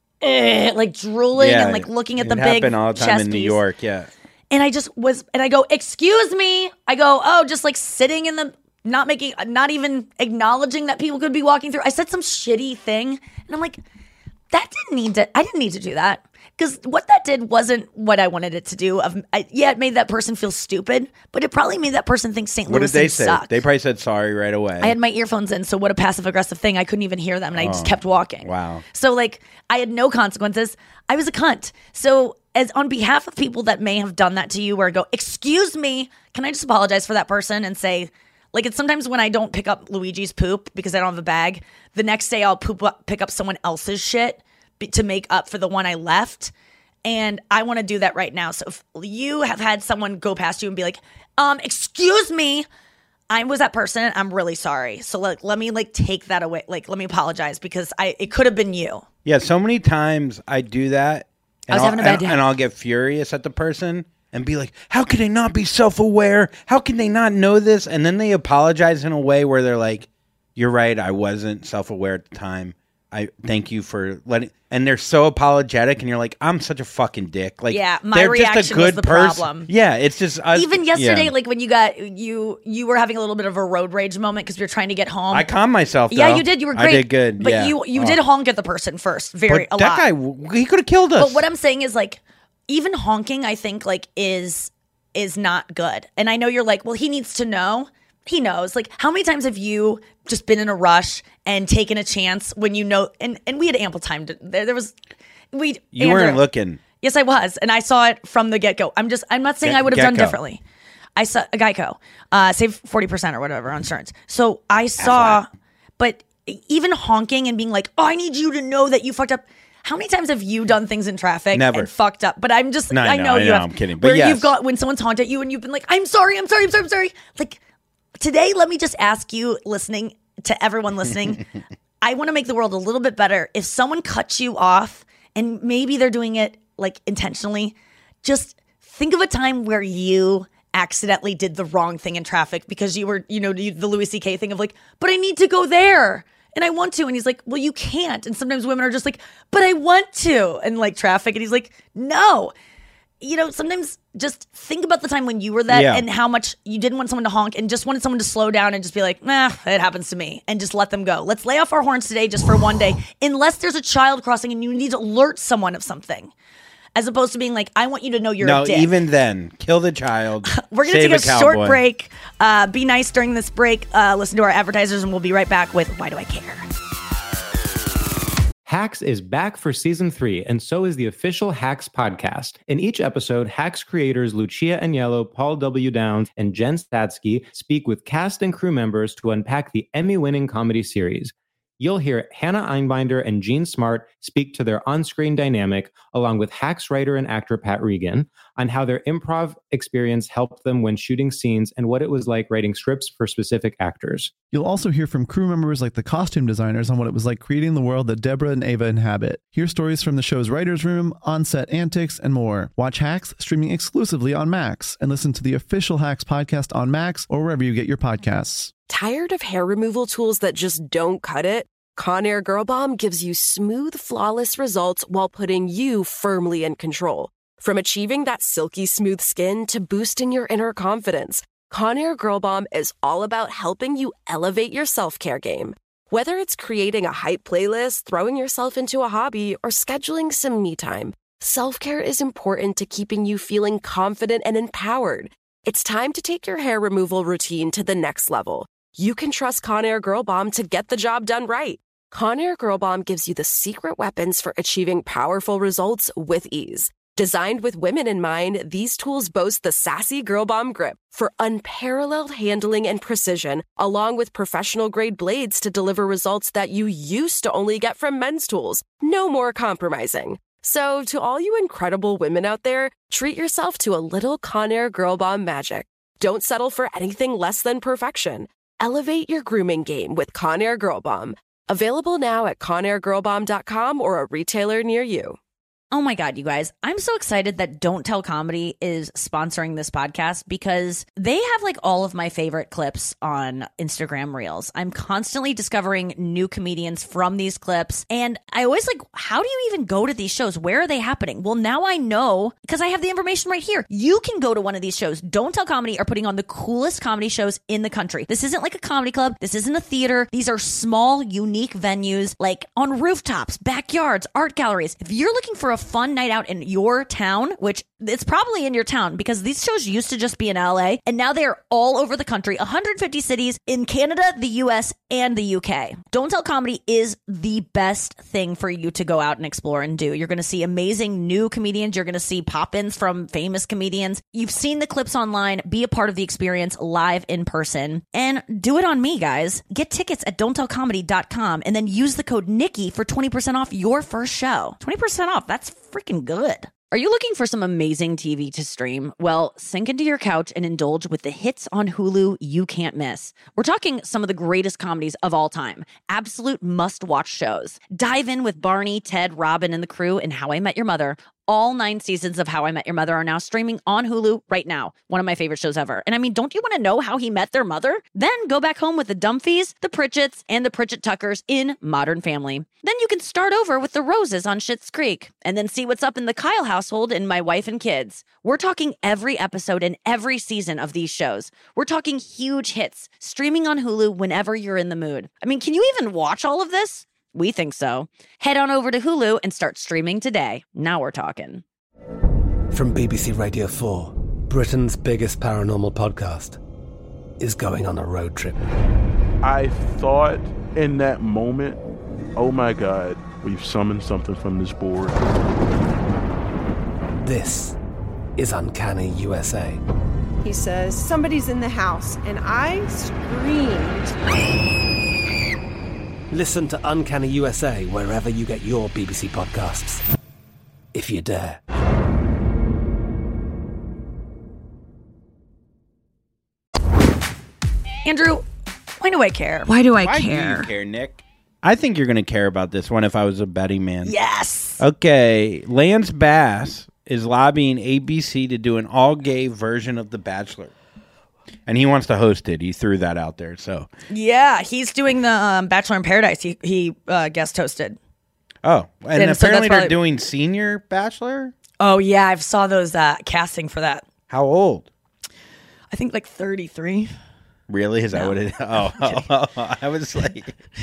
S5: Eh, like drooling
S13: yeah,
S5: and like looking at
S13: it
S5: the big
S13: happened all the time
S5: chess
S13: in New
S5: piece.
S13: York. Yeah.
S5: And I just was, and I go, "Excuse me." I go, "Oh, just like sitting in the, not making, not even acknowledging that people could be walking through." I said some shitty thing. And I'm like, that didn't need to, I didn't need to do that. Because what that did wasn't what I wanted it to do. Of I, Yeah, it made that person feel stupid, but it probably made that person think Saint
S13: What
S5: Louis
S13: did they say?
S5: suck.
S13: They probably said sorry right away.
S5: I had my earphones in, so what a passive aggressive thing. I couldn't even hear them, and I just
S13: Oh,
S5: kept walking.
S13: Wow.
S5: So like I had no consequences. I was a cunt. So as on behalf of people that may have done that to you, where I go, "Excuse me, can I just apologize for that person?" and say, like it's sometimes when I don't pick up Luigi's poop because I don't have a bag, the next day I'll poop up, pick up someone else's shit be- to make up for the one I left. And I want to do that right now. So if you have had someone go past you and be like, um, "Excuse me, I was that person. I'm really sorry. So like, let me like take that away. Like, let me apologize because I it could have been you."
S13: Yeah, so many times I do that,
S5: I was
S13: I'll,
S5: having a bad
S13: and,
S5: day.
S13: and I'll get furious at the person and be like, how can they not be self-aware? How can they not know this? And then they apologize in a way where they're like, you're right, I wasn't self-aware at the time. I thank you for letting, and they're so apologetic, and you're like, I'm such a fucking dick. Like,
S5: yeah, my
S13: they're
S5: reaction
S13: just a good
S5: was the
S13: person.
S5: problem.
S13: Yeah, it's just us,
S5: even yesterday,
S13: yeah.
S5: like when you got you you were having a little bit of a road rage moment because you were trying to get home.
S13: I calmed myself.
S5: Yeah,
S13: though.
S5: you did. You were
S13: I
S5: great.
S13: did good.
S5: But
S13: yeah.
S5: you you
S13: Oh.
S5: did honk at the person first. Very
S13: But
S5: a
S13: that
S5: lot.
S13: guy, he could have killed us.
S5: But what I'm saying is like, even honking, I think like is is not good. And I know you're like, well, he needs to know. He knows. Like, how many times have you just been in a rush and taken a chance when you know? And, and we had ample time to. There, there was. We.
S13: You
S5: Andrew-
S13: weren't looking.
S5: Yes, I was, and I saw it from the get go. I'm just. I'm not saying
S13: Get-
S5: I would have done
S13: get-go.
S5: differently. I saw a Geico uh, save forty percent or whatever on insurance. So I saw, but even honking and being like, "Oh, I need you to know that you fucked up." How many times have you done things in traffic
S13: Never.
S5: and fucked up? But I'm just.
S13: No, I
S5: I
S13: know,
S5: know
S13: I
S5: you
S13: know,
S5: have.
S13: I'm kidding, but
S5: where
S13: yes.
S5: you've got when someone's honked at you and you've been like, "I'm sorry, I'm sorry, I'm sorry, I'm sorry." Like today, let me just ask you, listening to everyone listening, I want to make the world a little bit better. If someone cuts you off, and maybe they're doing it like intentionally, just think of a time where you accidentally did the wrong thing in traffic because you were, you know, you, the Louis C K thing of like, but I need to go there and I want to. And he's like, well, you can't. And sometimes women are just like, but I want to. And like traffic. And he's like, no. You know, sometimes just think about the time when you were that
S13: Yeah.
S5: and how much you didn't want someone to honk and just wanted someone to slow down and just be like, nah, it happens to me, and just let them go. Let's lay off our horns today just for one day, unless there's a child crossing and you need to alert someone of something, as opposed to being like, I want you to know you're
S13: no,
S5: a dick.
S13: even then, kill the child.
S5: We're going to
S13: save
S5: take a,
S13: cowboy.
S5: short break. Uh, be nice during this break. Uh, listen to our advertisers, and we'll be right back with Why Do I Care?
S1: Hacks is back for season three, and so is the official Hacks podcast. In each episode, Hacks creators Lucia Aniello, Paul W. Downs, and Jen Statsky speak with cast and crew members to unpack the Emmy-winning comedy series. You'll hear Hannah Einbinder and Jean Smart speak to their on-screen dynamic, along with Hacks writer and actor Pat Regan, on how their improv experience helped them when shooting scenes and what it was like writing scripts for specific actors.
S2: You'll also hear from crew members like the costume designers on what it was like creating the world that Deborah and Ava inhabit. Hear stories from the show's writer's room, on-set antics, and more. Watch Hacks streaming exclusively on Max, and listen to the official Hacks podcast on Max or wherever you get your podcasts.
S4: Tired of hair removal tools that just don't cut it? Conair Girl Bomb gives you smooth, flawless results while putting you firmly in control. From achieving that silky smooth skin to boosting your inner confidence, Conair Girl Bomb is all about helping you elevate your self-care game. Whether it's creating a hype playlist, throwing yourself into a hobby, or scheduling some me time, self-care is important to keeping you feeling confident and empowered. It's time to take your hair removal routine to the next level. You can trust Conair Girl Bomb to get the job done right. Conair Girl Bomb gives you the secret weapons for achieving powerful results with ease. Designed with women in mind, these tools boast the sassy Girl Bomb grip for unparalleled handling and precision, along with professional-grade blades to deliver results that you used to only get from men's tools. No more compromising. So, to all you incredible women out there, treat yourself to a little Conair Girl Bomb magic. Don't settle for anything less than perfection. Elevate your grooming game with Conair Girl Bomb. Available now at conair girl bomb dot com or a retailer near you.
S5: Oh my God, you guys. I'm so excited that Don't Tell Comedy is sponsoring this podcast because they have like all of my favorite clips on Instagram Reels. I'm constantly discovering new comedians from these clips. And I always like, how do you even go to these shows? Where are they happening? Well, now I know because I have the information right here. You can go to one of these shows. Don't Tell Comedy are putting on the coolest comedy shows in the country. This isn't like a comedy club. This isn't a theater. These are small, unique venues like on rooftops, backyards, art galleries. If you're looking for a fun night out in your town, which it's probably in your town because these shows used to just be in L A and now they're all over the country, one hundred fifty cities in Canada, the U S, and the U K. Don't Tell Comedy is the best thing for you to go out and explore and do. You're going to see amazing new comedians. You're going to see pop-ins from famous comedians. You've seen the clips online. Be a part of the experience live in person and do it on me, guys. Get tickets at don't tell comedy dot com and then use the code Nikki for twenty percent off your first show. twenty percent off. That's freaking good. Are you looking for some amazing T V to stream? Well, sink into your couch and indulge with the hits on Hulu you can't miss. We're talking some of the greatest comedies of all time. Absolute must-watch shows. Dive in with Barney, Ted, Robin, and the crew in How I Met Your Mother, All nine seasons of How I Met Your Mother are now streaming on Hulu right now. One of my favorite shows ever. And I mean, don't you want to know how he met their mother? Then go back home with the Dumfies, the Pritchetts, and the Pritchett Tuckers in Modern Family. Then you can start over with the Roses on Schitt's Creek, and then see what's up in the Kyle household in My Wife and Kids. We're talking every episode and every season of these shows. We're talking huge hits, streaming on Hulu whenever you're in the mood. I mean, can you even watch all of this? We think so. Head on over to Hulu and start streaming today. Now we're talking.
S10: From B B C Radio four, Britain's biggest paranormal podcast is going on a road trip.
S11: I thought in that moment, oh my God, we've summoned something from this board.
S10: This is Uncanny U S A.
S12: He says, somebody's in the house, and I screamed.
S10: Listen to Uncanny U S A wherever you get your B B C podcasts, if you dare.
S5: Andrew, why do I care?
S18: Why do I
S13: Why
S18: care?
S13: do you care, Nick? I think you're going to care about this one if I was a betting man.
S5: Yes.
S13: Okay, Lance Bass is lobbying A B C to do an all-gay version of The Bachelor. And he wants to host it. He threw that out there. So,
S5: Yeah, he's doing the um, Bachelor in Paradise. He he uh, guest hosted.
S13: oh, and,
S5: And so
S13: apparently
S5: that's
S13: they're
S5: probably-
S13: doing Senior Bachelor?
S5: Oh yeah, I've saw those uh, casting for that.
S13: How old?
S5: I think like thirty-three.
S13: Really? Is that
S5: No.
S13: what it is? Oh, oh, oh, I was like...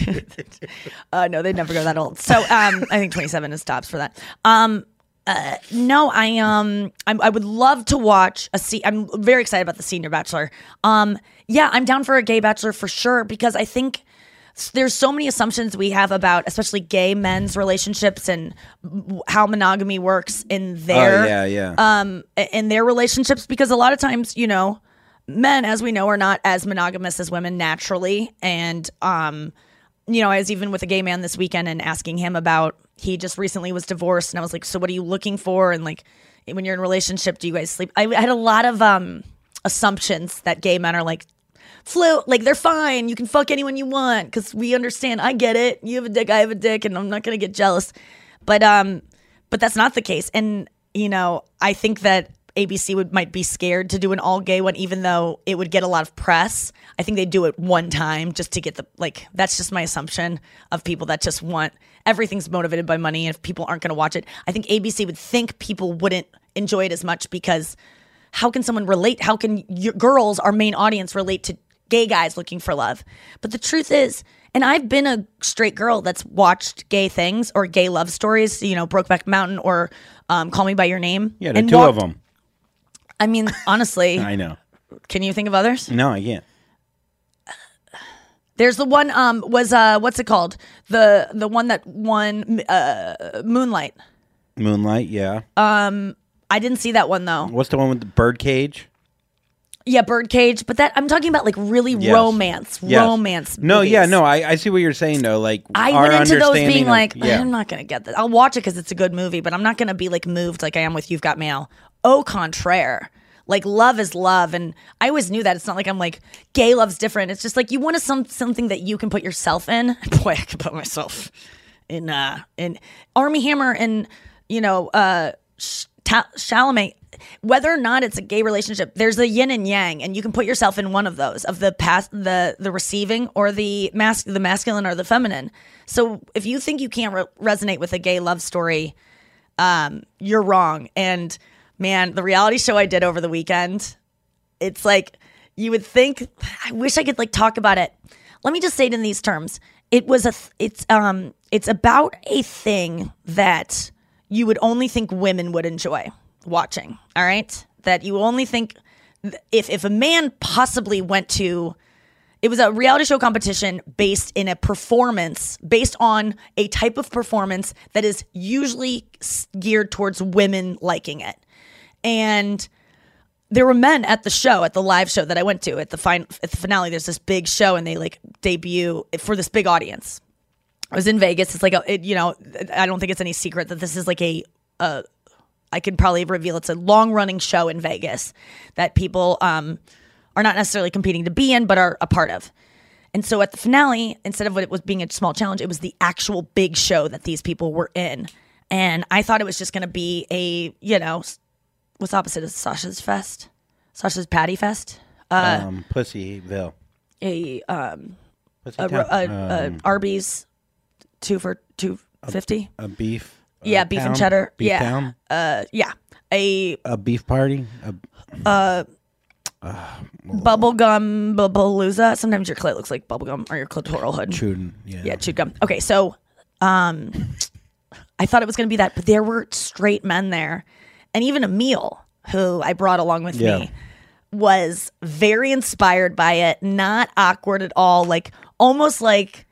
S5: Uh, no, they'd never go that old. So um, I think twenty-seven is tops for that. Um, uh, no, I um, I, I would love to watch a se- I'm very excited about the Senior Bachelor. Um, yeah, I'm down for a gay bachelor for sure because I think s- there's so many assumptions we have about, especially gay men's relationships and w- how monogamy works in their
S13: Oh, yeah, yeah.
S5: um in their relationships because a lot of times, you know, men, as we know, are not as monogamous as women naturally, and um. You know, I was even with a gay man this weekend and asking him about, he just recently was divorced. And I was like, so what are you looking for? And like, when you're in a relationship, do you guys sleep? I, I had a lot of um, assumptions that gay men are like, flu, like they're fine. You can fuck anyone you want because we understand. I get it. You have a dick, I have a dick, and I'm not going to get jealous. But um, but that's not the case. And, you know, I think that A B C would might be scared to do an all gay one, even though it would get a lot of press. I think they do it one time just to get the, like, that's just my assumption of people that just want, everything's motivated by money. And if people aren't going to watch it, I think A B C would think people wouldn't enjoy it as much because how can someone relate? How can your girls, our main audience, relate to gay guys looking for love? But the truth is, and I've been a straight girl that's watched gay things or gay love stories, you know, Brokeback Mountain or um, Call Me By Your Name.
S13: Yeah, the
S5: and
S13: two
S5: walked-
S13: of them.
S5: I mean, honestly.
S13: I know.
S5: Can you think of others?
S13: No, I can't.
S5: There's the one, um, was, uh, what's it called? The the one that won uh, Moonlight.
S13: Moonlight, yeah.
S5: Um, I didn't see that one, though.
S13: What's the one with the birdcage?
S5: Yeah, Birdcage. But that I'm talking about, like, really
S13: Yes.
S5: romance.
S13: Yes.
S5: Romance
S13: No,
S5: movies.
S13: yeah, no, I, I see what you're saying, though. Like,
S5: I
S13: our
S5: went into those
S13: understanding
S5: being
S13: of-
S5: like,
S13: yeah.
S5: I'm not going to get that. I'll watch it because it's a good movie, but I'm not going to be, like, moved like I am with You've Got Mail. Au contraire. Like, love is love. And I always knew that. It's not like I'm like, gay love's different. It's just like you want to some something that you can put yourself in. Boy, I could put myself in uh in Army Hammer and, you know, uh Sh- Ta- Chalamet. Whether or not it's a gay relationship, there's a yin and yang, and you can put yourself in one of those, of the past, the the receiving or the mas- the masculine or the feminine. So if you think you can't re- resonate with a gay love story, um, you're wrong. And man, the reality show I did over the weekend, it's like you would think, I wish I could like talk about it. Let me just say it in these terms. It was a th- it's um it's about a thing that you would only think women would enjoy watching, all right? That you only think th- if if a man possibly went to, it was a reality show competition based in a performance, based on a type of performance that is usually s- geared towards women liking it. And there were men at the show, at the live show that I went to, at the fin- at the finale. There's this big show, and they like debut for this big audience. I was in Vegas. It's like a, it, you know, I don't think it's any secret that this is like a, uh, I could probably reveal it's a long running show in Vegas that people um are not necessarily competing to be in, but are a part of. And so at the finale, instead of what it was being a small challenge, it was the actual big show that these people were in. And I thought it was just going to be a, you know, what's opposite of Sasha's Fest? Sasha's Patty Fest? Uh,
S13: um, Pussyville.
S5: A, um,
S13: Pussy
S5: a,
S13: Town.
S5: a, a
S13: Um,
S5: Arby's two for two fifty.
S13: A beef. uh,
S5: Yeah, beef
S13: town?
S5: and cheddar.
S13: Beef
S5: yeah.
S13: town?
S5: Uh, yeah. A
S13: A beef party. A,
S5: uh, bubblegum bubbalooza. Sometimes your clit looks like bubblegum or your clitoral hood.
S13: chewed. Yeah.
S5: Yeah, chewed gum. Okay, so um, I thought it was going to be that, but there were straight men there, and even Emil, who I brought along with
S13: Yeah.
S5: me, was very inspired by it. Not awkward at all. Like almost like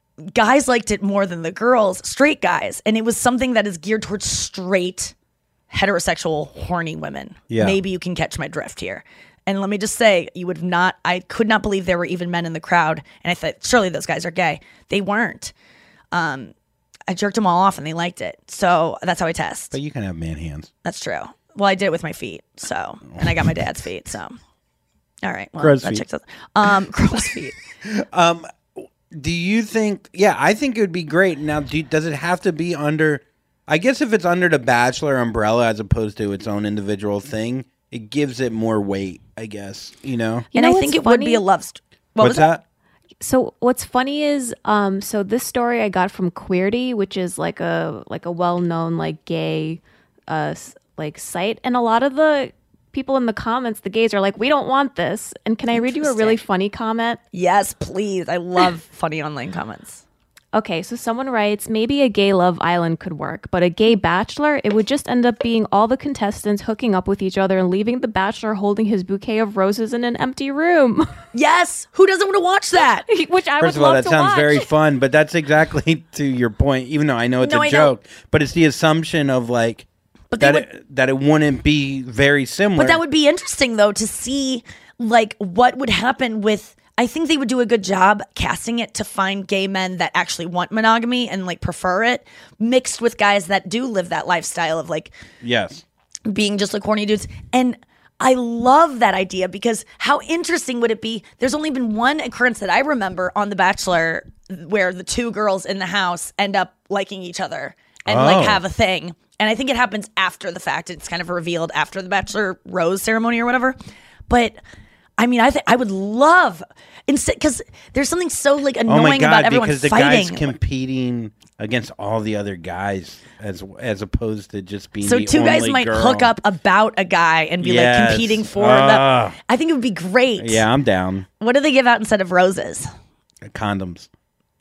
S5: guys liked it more than the girls, straight guys, and it was something that is geared towards straight heterosexual horny women.
S13: Yeah.
S5: Maybe you can catch my drift here. And let me just say, you would not, I could not believe there were even men in the crowd. And I thought, surely those guys are gay. They weren't. Um, I jerked them all off and they liked it. So that's how I test.
S13: But you can have man hands.
S5: That's true. Well, I did it with my feet. So, and I got my dad's feet. So, all right. Well,
S13: Crow's
S5: that
S13: feet.
S5: checks out. Um, crow's feet.
S13: Um, do you think? Yeah, I think it would be great. Now, do, does it have to be under? I guess if it's under the Bachelor umbrella as opposed to its own individual thing, it gives it more weight. I guess you know.
S9: You
S5: and
S9: know
S5: I
S9: what's
S5: think it would be
S9: funny?
S5: a love story. What
S13: What's
S5: was that?
S13: that?
S9: So what's funny is, um, so this story I got from Queerty, which is like a like a well known like gay, uh, s- like site, and a lot of the people in the comments, the gays are like, we don't want this. And can I read you a really funny comment?
S5: Yes, please. I love funny online comments.
S9: Okay, so someone writes, maybe a gay Love Island could work, but a gay Bachelor, it would just end up being all the contestants hooking up with each other and leaving the Bachelor holding his bouquet of roses in an empty room.
S5: Yes, who doesn't want to watch that?
S9: Which I
S13: First
S9: would
S13: of all,
S9: love
S13: that
S9: to
S13: sounds
S9: watch.
S13: very fun, but that's exactly to your point. Even though I know it's
S5: No,
S13: a
S5: I know.
S13: joke, but it's the assumption of like
S5: But they
S13: that
S5: would-
S13: it, that it wouldn't be very similar.
S5: But that would be interesting, though, to see like what would happen with. I think they would do a good job casting it to find gay men that actually want monogamy and like prefer it, mixed with guys that do live that lifestyle of like
S13: yes.
S5: being just like horny dudes. And I love that idea because how interesting would it be? There's only been one occurrence that I remember on The Bachelor where the two girls in the house end up liking each other and
S13: Oh.
S5: like have a thing. And I think it happens after the fact. It's kind of revealed after the Bachelor Rose ceremony or whatever. But I mean, I think I would love instead because there's something so like annoying
S13: Oh my god!
S5: about everyone
S13: Because the
S5: fighting.
S13: guy's competing against all the other guys as as opposed to just being
S5: So
S13: the
S5: two guys
S13: only
S5: might
S13: girl.
S5: hook up about a guy and be
S13: Yes.
S5: like competing for
S13: Ah.
S5: them. I think it would be great.
S13: Yeah, I'm down.
S5: What do they give out instead of roses?
S13: Condoms.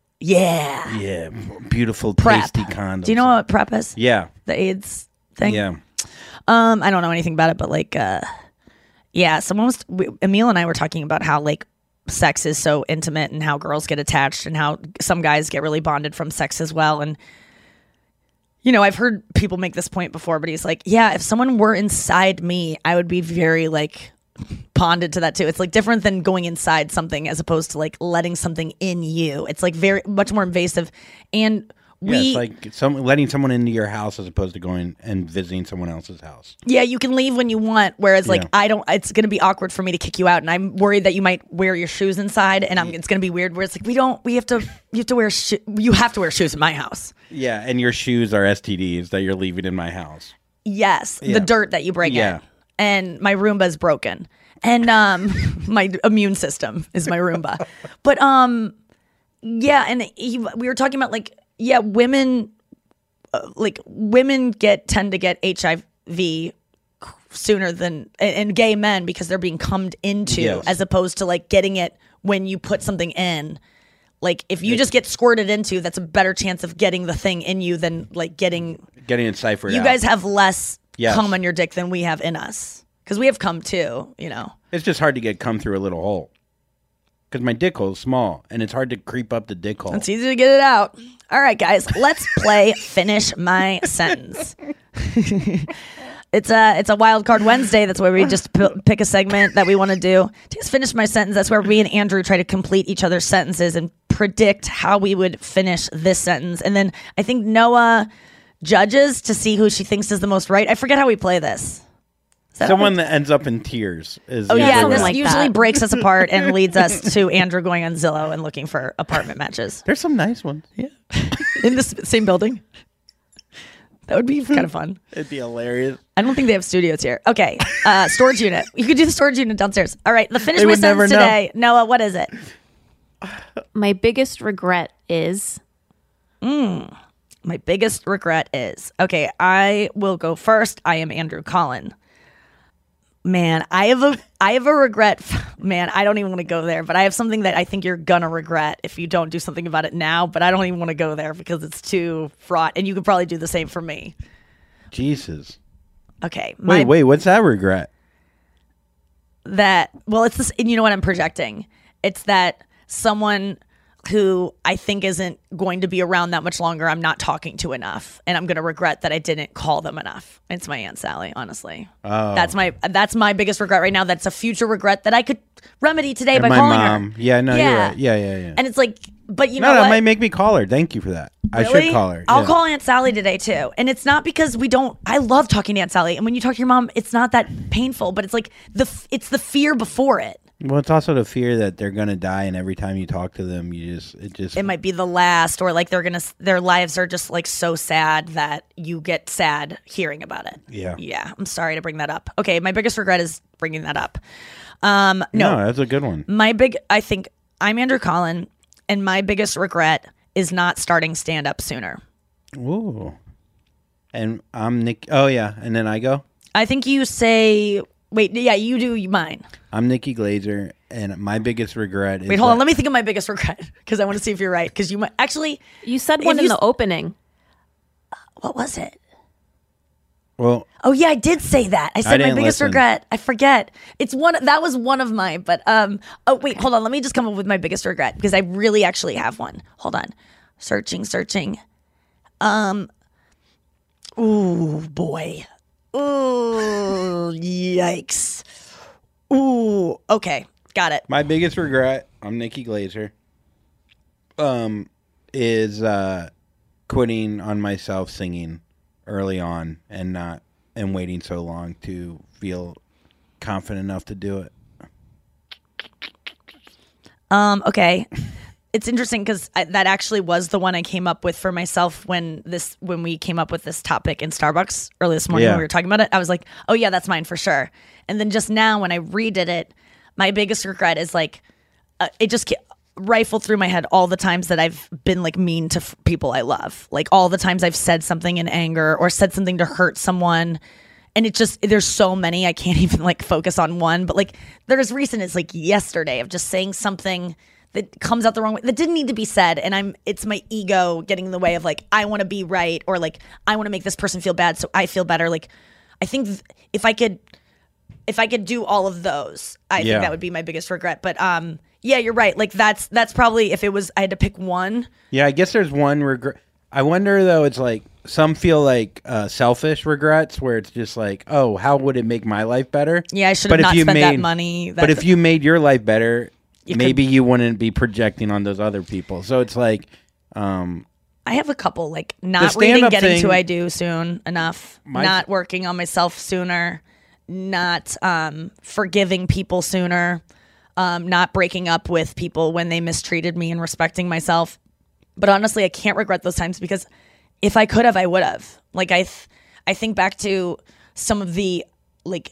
S5: Yeah.
S13: Yeah, beautiful,
S5: Prep.
S13: tasty condoms.
S5: Do you know what prep is?
S13: Yeah.
S5: The AIDS thing?
S13: Yeah.
S5: Um, I don't know anything about it, but like, uh, yeah, someone was, we, Emil and I were talking about how like sex is so intimate and how girls get attached and how some guys get really bonded from sex as well. And, you know, I've heard people make this point before, but he's like, yeah, if someone were inside me, I would be very like bonded to that too. It's like different than going inside something as opposed to like letting something in you. It's like very much more invasive. And we,
S13: yeah, it's like some letting someone into your house as opposed to going and visiting someone else's house.
S5: yeah, you can leave when you want. Whereas, like,
S13: Yeah.
S5: I don't. It's going to be awkward for me to kick you out, and I'm worried that you might wear your shoes inside, and I'm. It's going to be weird. Where it's like we don't. We have to. You have to wear. Sho- you have to wear shoes in my house.
S13: Yeah, and your shoes are S T Ds that you're leaving in my house.
S5: Yes,
S13: Yeah.
S5: the dirt that you bring
S13: Yeah.
S5: in, and my Roomba is broken, and um, my immune system is my Roomba. But um, yeah, and he, we were talking about like yeah, women. Uh, like women get tend to get H I V sooner than and, and gay men because they're being cummed into
S13: Yes.
S5: as opposed to like getting it when you put something in. Like if you just get squirted into, that's a better chance of getting the thing in you than like getting.
S13: Getting it ciphered
S5: You
S13: out.
S5: guys have less
S13: Yes.
S5: cum on your dick than we have in us because we have cum too. You know.
S13: It's just hard to get cum through a little hole. Because my dick hole is small, and it's hard to creep up the dick hole.
S5: It's easy to get it out. All right, guys, let's play Finish My Sentence. It's a it's a wild card Wednesday. That's where we just p- pick a segment that we want to do. Just finish my sentence. That's where me and Andrew try to complete each other's sentences and predict how we would finish this sentence. And then I think Noah judges to see who she thinks is the most right. I forget how we play this. Is that
S13: Someone that ends up in tears is
S5: Oh yeah,
S13: usually
S5: this
S13: right.
S5: usually breaks us apart and leads us to Andrew going on Zillow and looking for apartment matches.
S13: There's some nice ones.
S5: Yeah, in the s- same building. That would be kind of fun.
S13: It'd be hilarious.
S5: I don't think they have studios here. Okay, uh, storage unit. You could do the storage unit downstairs. All right, the finish
S13: They
S5: my
S13: would never
S5: sentence
S13: know.
S5: today. Noah, what is it?
S9: My biggest regret is.
S5: Mm, my biggest regret is. Okay, I will go first. I am Andrew Collin. Man, I have a I have a regret. Man, I don't even want to go there, but I have something that I think you're gonna regret if you don't do something about it now. But I don't even want to go there because it's too fraught, and you could probably do the same for me.
S13: Jesus.
S5: Okay. My,
S13: Wait, wait. What's that regret?
S5: That well, it's this. And you know what I'm projecting? It's that someone who I think isn't going to be around that much longer, I'm not talking to enough, and I'm going to regret that I didn't call them enough. It's my Aunt Sally, honestly.
S13: Oh.
S5: That's my that's my biggest regret right now. That's a future regret that I could remedy today
S13: And
S5: by
S13: my
S5: calling
S13: mom.
S5: her.
S13: Yeah, no,
S5: Yeah.
S13: you're right. Yeah, yeah, yeah.
S5: And it's like, but you
S13: no,
S5: know
S13: that
S5: what?
S13: might make me call her. Thank you for that. I
S5: Really?
S13: should call her.
S5: I'll
S13: yeah.
S5: call Aunt Sally today too. And it's not because we don't. I love talking to Aunt Sally. And when you talk to your mom, it's not that painful. But it's like the f- it's the fear before it.
S13: Well, it's also the fear that they're gonna die, and every time you talk to them, you just it just
S5: It might be the last, or like they're gonna. Their lives are just like so sad that you get sad hearing about it.
S13: Yeah.
S5: Yeah. I'm sorry to bring that up. Okay, my biggest regret is bringing that up. Um, no,
S13: no, that's a good one.
S5: my big. I think I'm Andrew Collin, and my biggest regret is not starting stand up sooner.
S13: Ooh. And I'm Nick. Oh yeah, and then I go.
S5: I think you say. Wait, yeah, you do mine.
S13: I'm Nikki Glazer, and my biggest regret is.
S5: Wait, hold on.
S13: that-
S5: Let me think of my biggest regret because I want to see if you're right. Because you might actually.
S9: You said
S5: if
S9: one in
S5: you
S9: the
S5: s-
S9: opening.
S5: What was it?
S13: Well,
S5: Oh yeah, I did say that. I
S13: I
S5: said my
S13: didn't
S5: biggest
S13: listen.
S5: regret. I forget. It's one. That was one of mine. But um. Oh wait, hold on. Let me just come up with my biggest regret because I really actually have one. Hold on. Searching, searching. Um. Ooh boy. Ooh yikes. Ooh. Okay, got it.
S13: my biggest regret. I'm Nikki Glazer. Um, is uh, quitting on myself singing early on and not and waiting so long to feel confident enough to do it.
S5: Um, okay. It's interesting because that actually was the one I came up with for myself when this when we came up with this topic in Starbucks early this morning
S13: Yeah.
S5: when we were talking about it. I was like, oh yeah, that's mine for sure. And then just now when I redid it, my biggest regret is like uh, it just ca- rifled through my head all the times that I've been like mean to f- people I love, like all the times I've said something in anger or said something to hurt someone. And it just, there's so many, I can't even like focus on one, but like there's recent, it's like yesterday of just saying something that comes out the wrong way that didn't need to be said. And I'm, it's my ego getting in the way of like, I want to be right. Or like, I want to make this person feel bad. So I feel better. Like, I think th- if I could, if I could do all of those, I
S13: Yeah.
S5: think that would be my biggest regret. But um, yeah, you're right. Like that's, that's probably, if it was, I had to pick one.
S13: Yeah, I guess there's one regret. I wonder though. It's like some feel like uh, selfish regrets, where it's just like, oh, how would it make my life better?
S5: Yeah, I should have
S13: But if
S5: not
S13: you
S5: spent that
S13: made-
S5: money.
S13: But
S5: That-
S13: if you made your life better,
S5: You could-
S13: maybe you wouldn't be projecting on those other people. So it's like, um,
S5: I have a couple, like not
S13: stand-up
S5: reading, getting
S13: thing-
S5: to I do soon enough,
S13: My-
S5: not working on myself sooner, not um, forgiving people sooner, um, not breaking up with people when they mistreated me and respecting myself. But honestly, I can't regret those times because if I could have, I would have. Like I, th- I think back to some of the like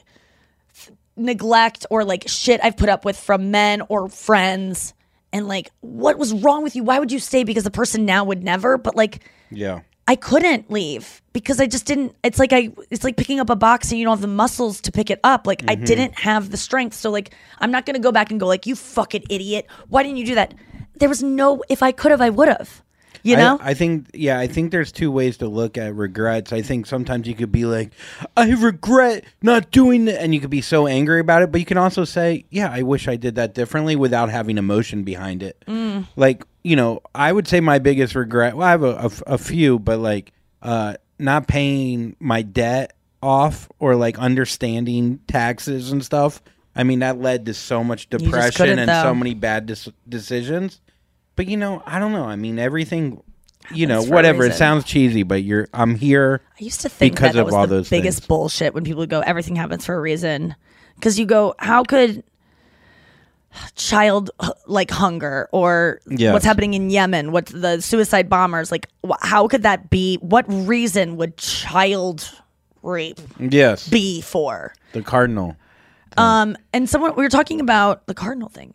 S5: neglect or like shit I've put up with from men or friends, and like what was wrong with you? Why would you stay? Because the person now would never. But like
S13: yeah.
S5: I couldn't leave because I just didn't. It's like I. It's like picking up a box and you don't have the muscles to pick it up. Like I
S13: Mhm.
S5: didn't have the strength. So like I'm not gonna go back and go like you fucking idiot. Why didn't you do that? There was no. If I could have, I would have. You know.
S13: I, I think, yeah, I think there's two ways to look at regrets. I think sometimes you could be like, I regret not doing it, and you could be so angry about it. But you can also say, yeah, I wish I did that differently without having emotion behind it.
S5: Mm.
S13: Like, you know, I would say my biggest regret, well, I have a, a, a few, but like uh, not paying my debt off or like understanding taxes and stuff. I mean, that led to so much
S5: just
S13: depression
S5: couldn't,
S13: and
S5: though.
S13: so many bad dis- decisions. But you know, I don't know. I mean, everything, you know,
S5: Happens for a
S13: whatever. It
S5: reason.
S13: sounds cheesy, but you're. I'm here.
S5: I used to think
S13: because
S5: that, that
S13: of
S5: was
S13: all
S5: the
S13: those
S5: biggest
S13: things.
S5: bullshit when people go, everything happens for a reason. Because you go, how could, child like hunger or
S13: Yes.
S5: what's happening in Yemen, what the suicide bombers, like wh- how could that be? What reason would child rape
S13: Yes.
S5: be for?
S13: The cardinal.
S5: Um, and someone we were talking about the cardinal thing.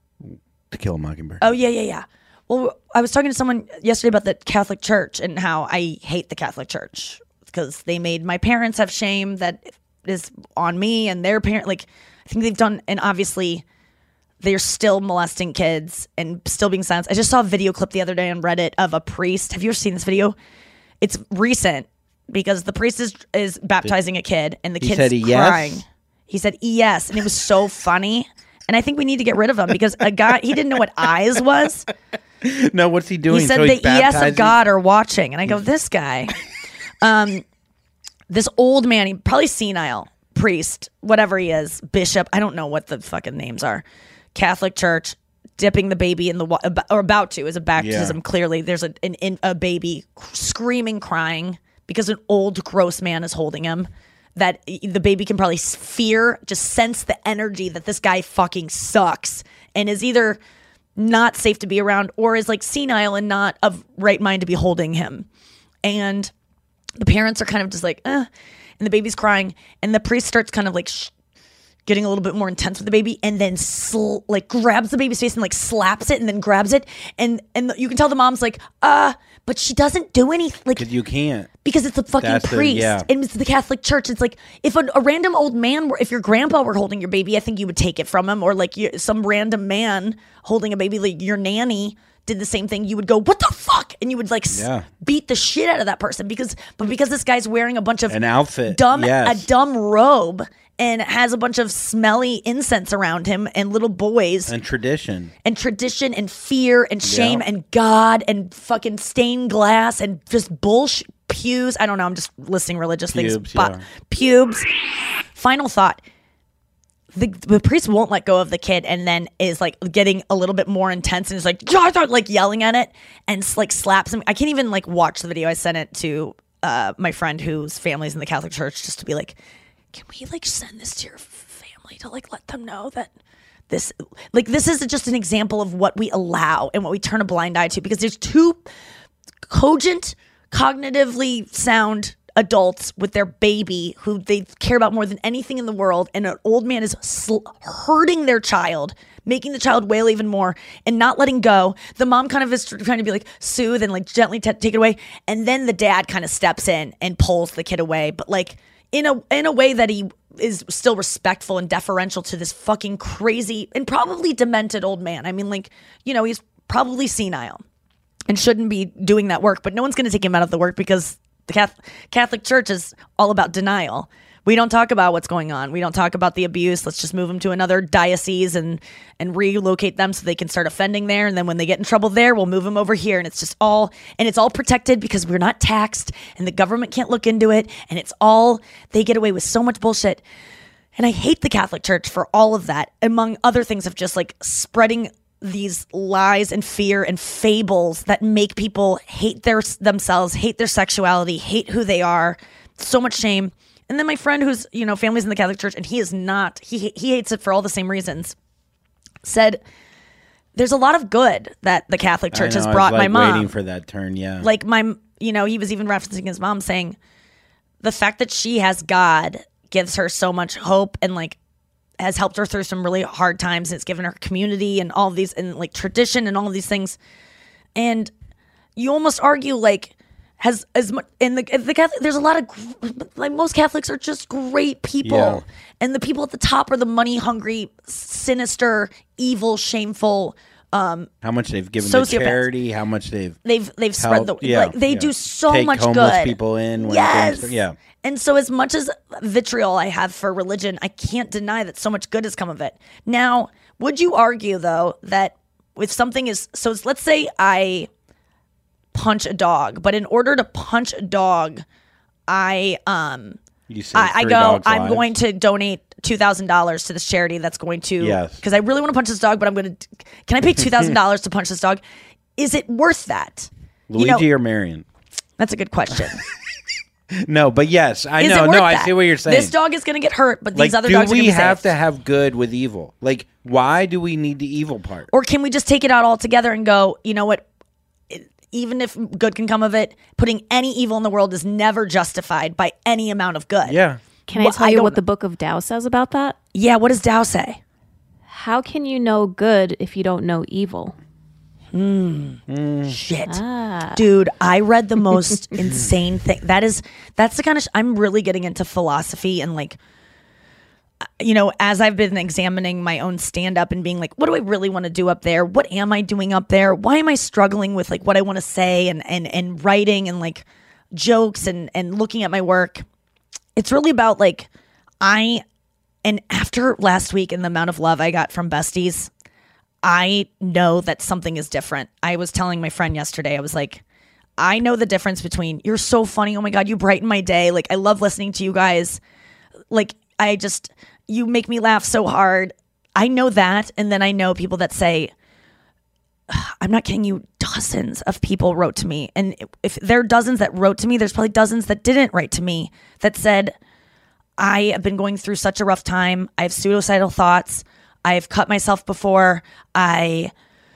S13: To Kill a Mockingbird.
S5: Oh yeah, yeah, yeah. Well, I was talking to someone yesterday about the Catholic Church and how I hate the Catholic Church because they made my parents have shame that is on me and their parent. Like, I think they've done, and obviously they're still molesting kids and still being silenced. I just saw a video clip the other day on Reddit of a priest. Have you ever seen this video? It's recent because the priest is is baptizing a kid and the
S13: He
S5: kid's
S13: said yes?
S5: crying. He said yes, and it was so funny. And I think we need to get rid of him because a guy, he didn't know what eyes was.
S13: No, what's he doing?
S5: He said
S13: So
S5: the
S13: he's
S5: E S
S13: baptizing?
S5: of God are watching. And I go, this guy, um, this old man, he probably senile, priest, whatever he is, bishop, I don't know what the fucking names are, Catholic Church, dipping the baby in the water, or about to, is a baptism.
S13: Yeah.
S5: Clearly, there's a, an, in, a baby screaming, crying because an old, gross man is holding him. That the baby can probably fear, just sense the energy that this guy fucking sucks and is either not safe to be around or is like senile and not of right mind to be holding him. And the parents are kind of just like, eh, and the baby's crying. And the priest starts kind of like sh- getting a little bit more intense with the baby and then sl- like grabs the baby's face and like slaps it and then grabs it. And, and the, you can tell the mom's like, uh, but she doesn't do anything. Like,
S13: Because you can't.
S5: because it's a fucking
S13: That's the-
S5: priest
S13: yeah.
S5: and it's the Catholic Church. It's like if a, a random old man were, if your grandpa were holding your baby, I think you would take it from him, or like you, some random man holding a baby, like your nanny did the same thing. You would go, what the fuck? And you would like s-
S13: Yeah.
S5: beat the shit out of that person because, but because this guy's wearing a bunch of
S13: An outfit.
S5: dumb,
S13: Yes.
S5: a dumb robe and has a bunch of smelly incense around him and little boys
S13: And tradition.
S5: and tradition and fear and shame
S13: Yeah.
S5: and God and fucking stained glass and just bullshit pews. I don't know. I'm just listing religious
S13: Pubes,
S5: things. But
S13: yeah.
S5: pubes. Final thought. The, the priest won't let go of the kid and then is like getting a little bit more intense and is like, like yelling at it and s- like slaps him. I can't even like watch the video. I sent it to uh, my friend whose family's in the Catholic Church just to be like, can we like send this to your family to like let them know that this like this is just an example of what we allow and what we turn a blind eye to, because there's two cogent, cognitively sound adults with their baby who they care about more than anything in the world, and an old man is sl- hurting their child, making the child wail even more and not letting go. The mom kind of is trying to be like soothe and like gently t- take it away, and then the dad kind of steps in and pulls the kid away, but like in a in a way that he is still respectful and deferential to this fucking crazy and probably demented old man. I mean, like, you know, he's probably senile and shouldn't be doing that work, but no one's going to take him out of the work because the Catholic, Catholic Church is all about denial. We don't talk about what's going on. We don't talk about the abuse. Let's just move them to another diocese and and relocate them so they can start offending there. And then when they get in trouble there, we'll move them over here. And it's just all, and it's all protected because we're not taxed and the government can't look into it. And it's all, they get away with so much bullshit. And I hate the Catholic Church for all of that, among other things of just like spreading these lies and fear and fables that make people hate their themselves, hate their sexuality, hate who they are. So much shame. And then my friend who's, you know, family's in the Catholic Church and he is not, he he hates it for all the same reasons, said there's a lot of good that the Catholic Church
S13: I know,
S5: has brought
S13: I was, like,
S5: my mom.
S13: waiting for that turn, yeah.
S5: Like my, you know, he was even referencing his mom saying the fact that she has God gives her so much hope and like has helped her through some really hard times. It's given her community and all these and like tradition and all of these things. And you almost argue like has as much in the the Catholic, there's a lot of like most Catholics are just great people,
S13: Yeah.
S5: and the people at the top are the money hungry, sinister, evil, shameful. Um,
S13: how much they've given to
S5: sociopaths.
S13: charity, how much they've
S5: They've they've spread the
S13: helped- yeah,
S5: like they
S13: yeah.
S5: do so
S13: Take
S5: much
S13: homeless
S5: good.
S13: people in when
S5: yes,
S13: things- yeah.
S5: And so as much as vitriol I have for religion, I can't deny that so much good has come of it. Now, would you argue though that if something is so, let's say I punch a dog, but in order to punch a dog, I um
S13: You say
S5: I, I
S13: three
S5: go
S13: dogs'
S5: I'm
S13: lives.
S5: going to donate two thousand dollars to this charity that's going to
S13: Yes.
S5: because I really want to punch this dog, but I'm going to can I pay two thousand dollars to punch this dog? Is it worth that?
S13: Luigi
S5: You know,
S13: or Marion?
S5: that's a good question.
S13: No, but yes, I
S5: Is
S13: know.
S5: it worth
S13: No, I
S5: that?
S13: see what you're saying.
S5: This dog is going to get hurt, but these
S13: like,
S5: other
S13: do
S5: dogs are going
S13: we
S5: to be
S13: have
S5: safe.
S13: to have good with evil? Like, why do we need the evil part?
S5: Or can we just take it out all together and go, you know what? Even if good can come of it, putting any evil in the world is never justified by any amount of good.
S13: Yeah.
S9: Can I
S5: Well,
S9: tell
S5: I
S9: you
S5: don't-
S9: what the book of Tao says about that?
S5: Yeah, what does Tao say?
S9: How can you know good if you don't know evil?
S5: Hmm. Shit.
S9: Ah.
S5: Dude, I read the most insane thing. That is, that's the kind of, sh- I'm really getting into philosophy and like, you know, as I've been examining my own stand up and being like, what do I really want to do up there? What am I doing up there? Why am I struggling with like what I want to say and, and, and writing and like jokes and, and looking at my work? It's really about like, I, and after last week and the amount of love I got from besties, I know that something is different. I was telling my friend yesterday, I was like, I know the difference between you're so funny. Oh my God, you brighten my day. Like, I love listening to you guys. Like, I just, you make me laugh so hard. I know that. And then I know people that say, I'm not kidding you, dozens of people wrote to me. And if there are dozens that wrote to me, there's probably dozens that didn't write to me that said, I have been going through such a rough time. I have suicidal thoughts. I've cut myself before. I,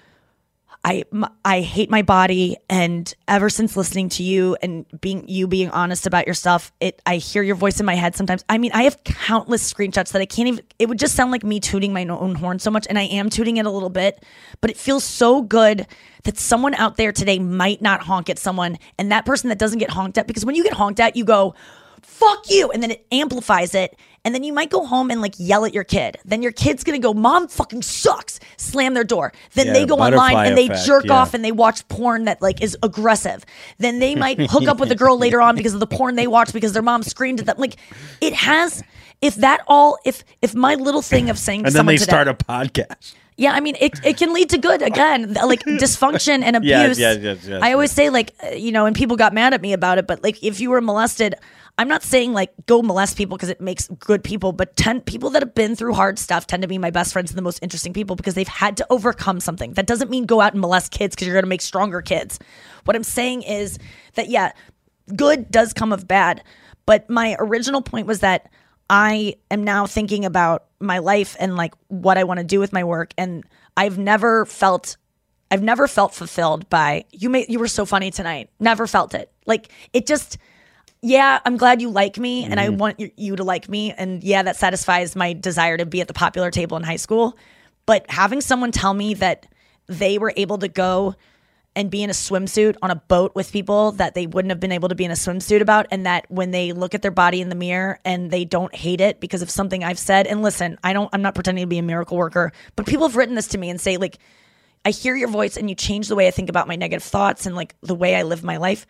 S5: I, m- I hate my body. And ever since listening to you and being you being honest about your stuff, it I hear your voice in my head sometimes. I mean, I have countless screenshots that I can't even. It would just sound like me tooting my own horn so much, and I am tooting it a little bit. But it feels so good that someone out there today might not honk at someone, and that person that doesn't get honked at, because when you get honked at, you go, fuck you, and then it amplifies it, and then you might go home and like yell at your kid. Then your kid's gonna go, mom fucking sucks, slam their door. Then
S13: Yeah,
S5: they
S13: the
S5: go online
S13: butterfly
S5: and they
S13: effect,
S5: jerk
S13: yeah.
S5: off and they watch porn that like is aggressive. Then they might hook up with a girl later on because of the porn they watch because their mom screamed at them. Like, it has, if that all, if if my little thing of saying to
S13: And then
S5: someone
S13: they
S5: today,
S13: start a podcast.
S5: yeah, I mean, it, it can lead to good, again, like dysfunction and abuse.
S13: Yes, yes, yes, yes,
S5: I always say, like, uh, you know, and people got mad at me about it, but like, if you were molested, I'm not saying like go molest people because it makes good people, but ten people that have been through hard stuff tend to be my best friends and the most interesting people because they've had to overcome something. That doesn't mean go out and molest kids because you're going to make stronger kids. What I'm saying is that, yeah, good does come of bad. But my original point was that I am now thinking about my life and like what I want to do with my work. And I've never felt, I've never felt fulfilled by you. Made, you were so funny tonight. Never felt it. Like, it just, yeah, I'm glad you like me and I want you, you to like me. And yeah, that satisfies my desire to be at the popular table in high school. But having someone tell me that they were able to go and be in a swimsuit on a boat with people that they wouldn't have been able to be in a swimsuit about, and that when they look at their body in the mirror and they don't hate it because of something I've said. And listen, I don't, I'm not pretending to be a miracle worker, but people have written this to me and say, like, I hear your voice and you change the way I think about my negative thoughts and like the way I live my life.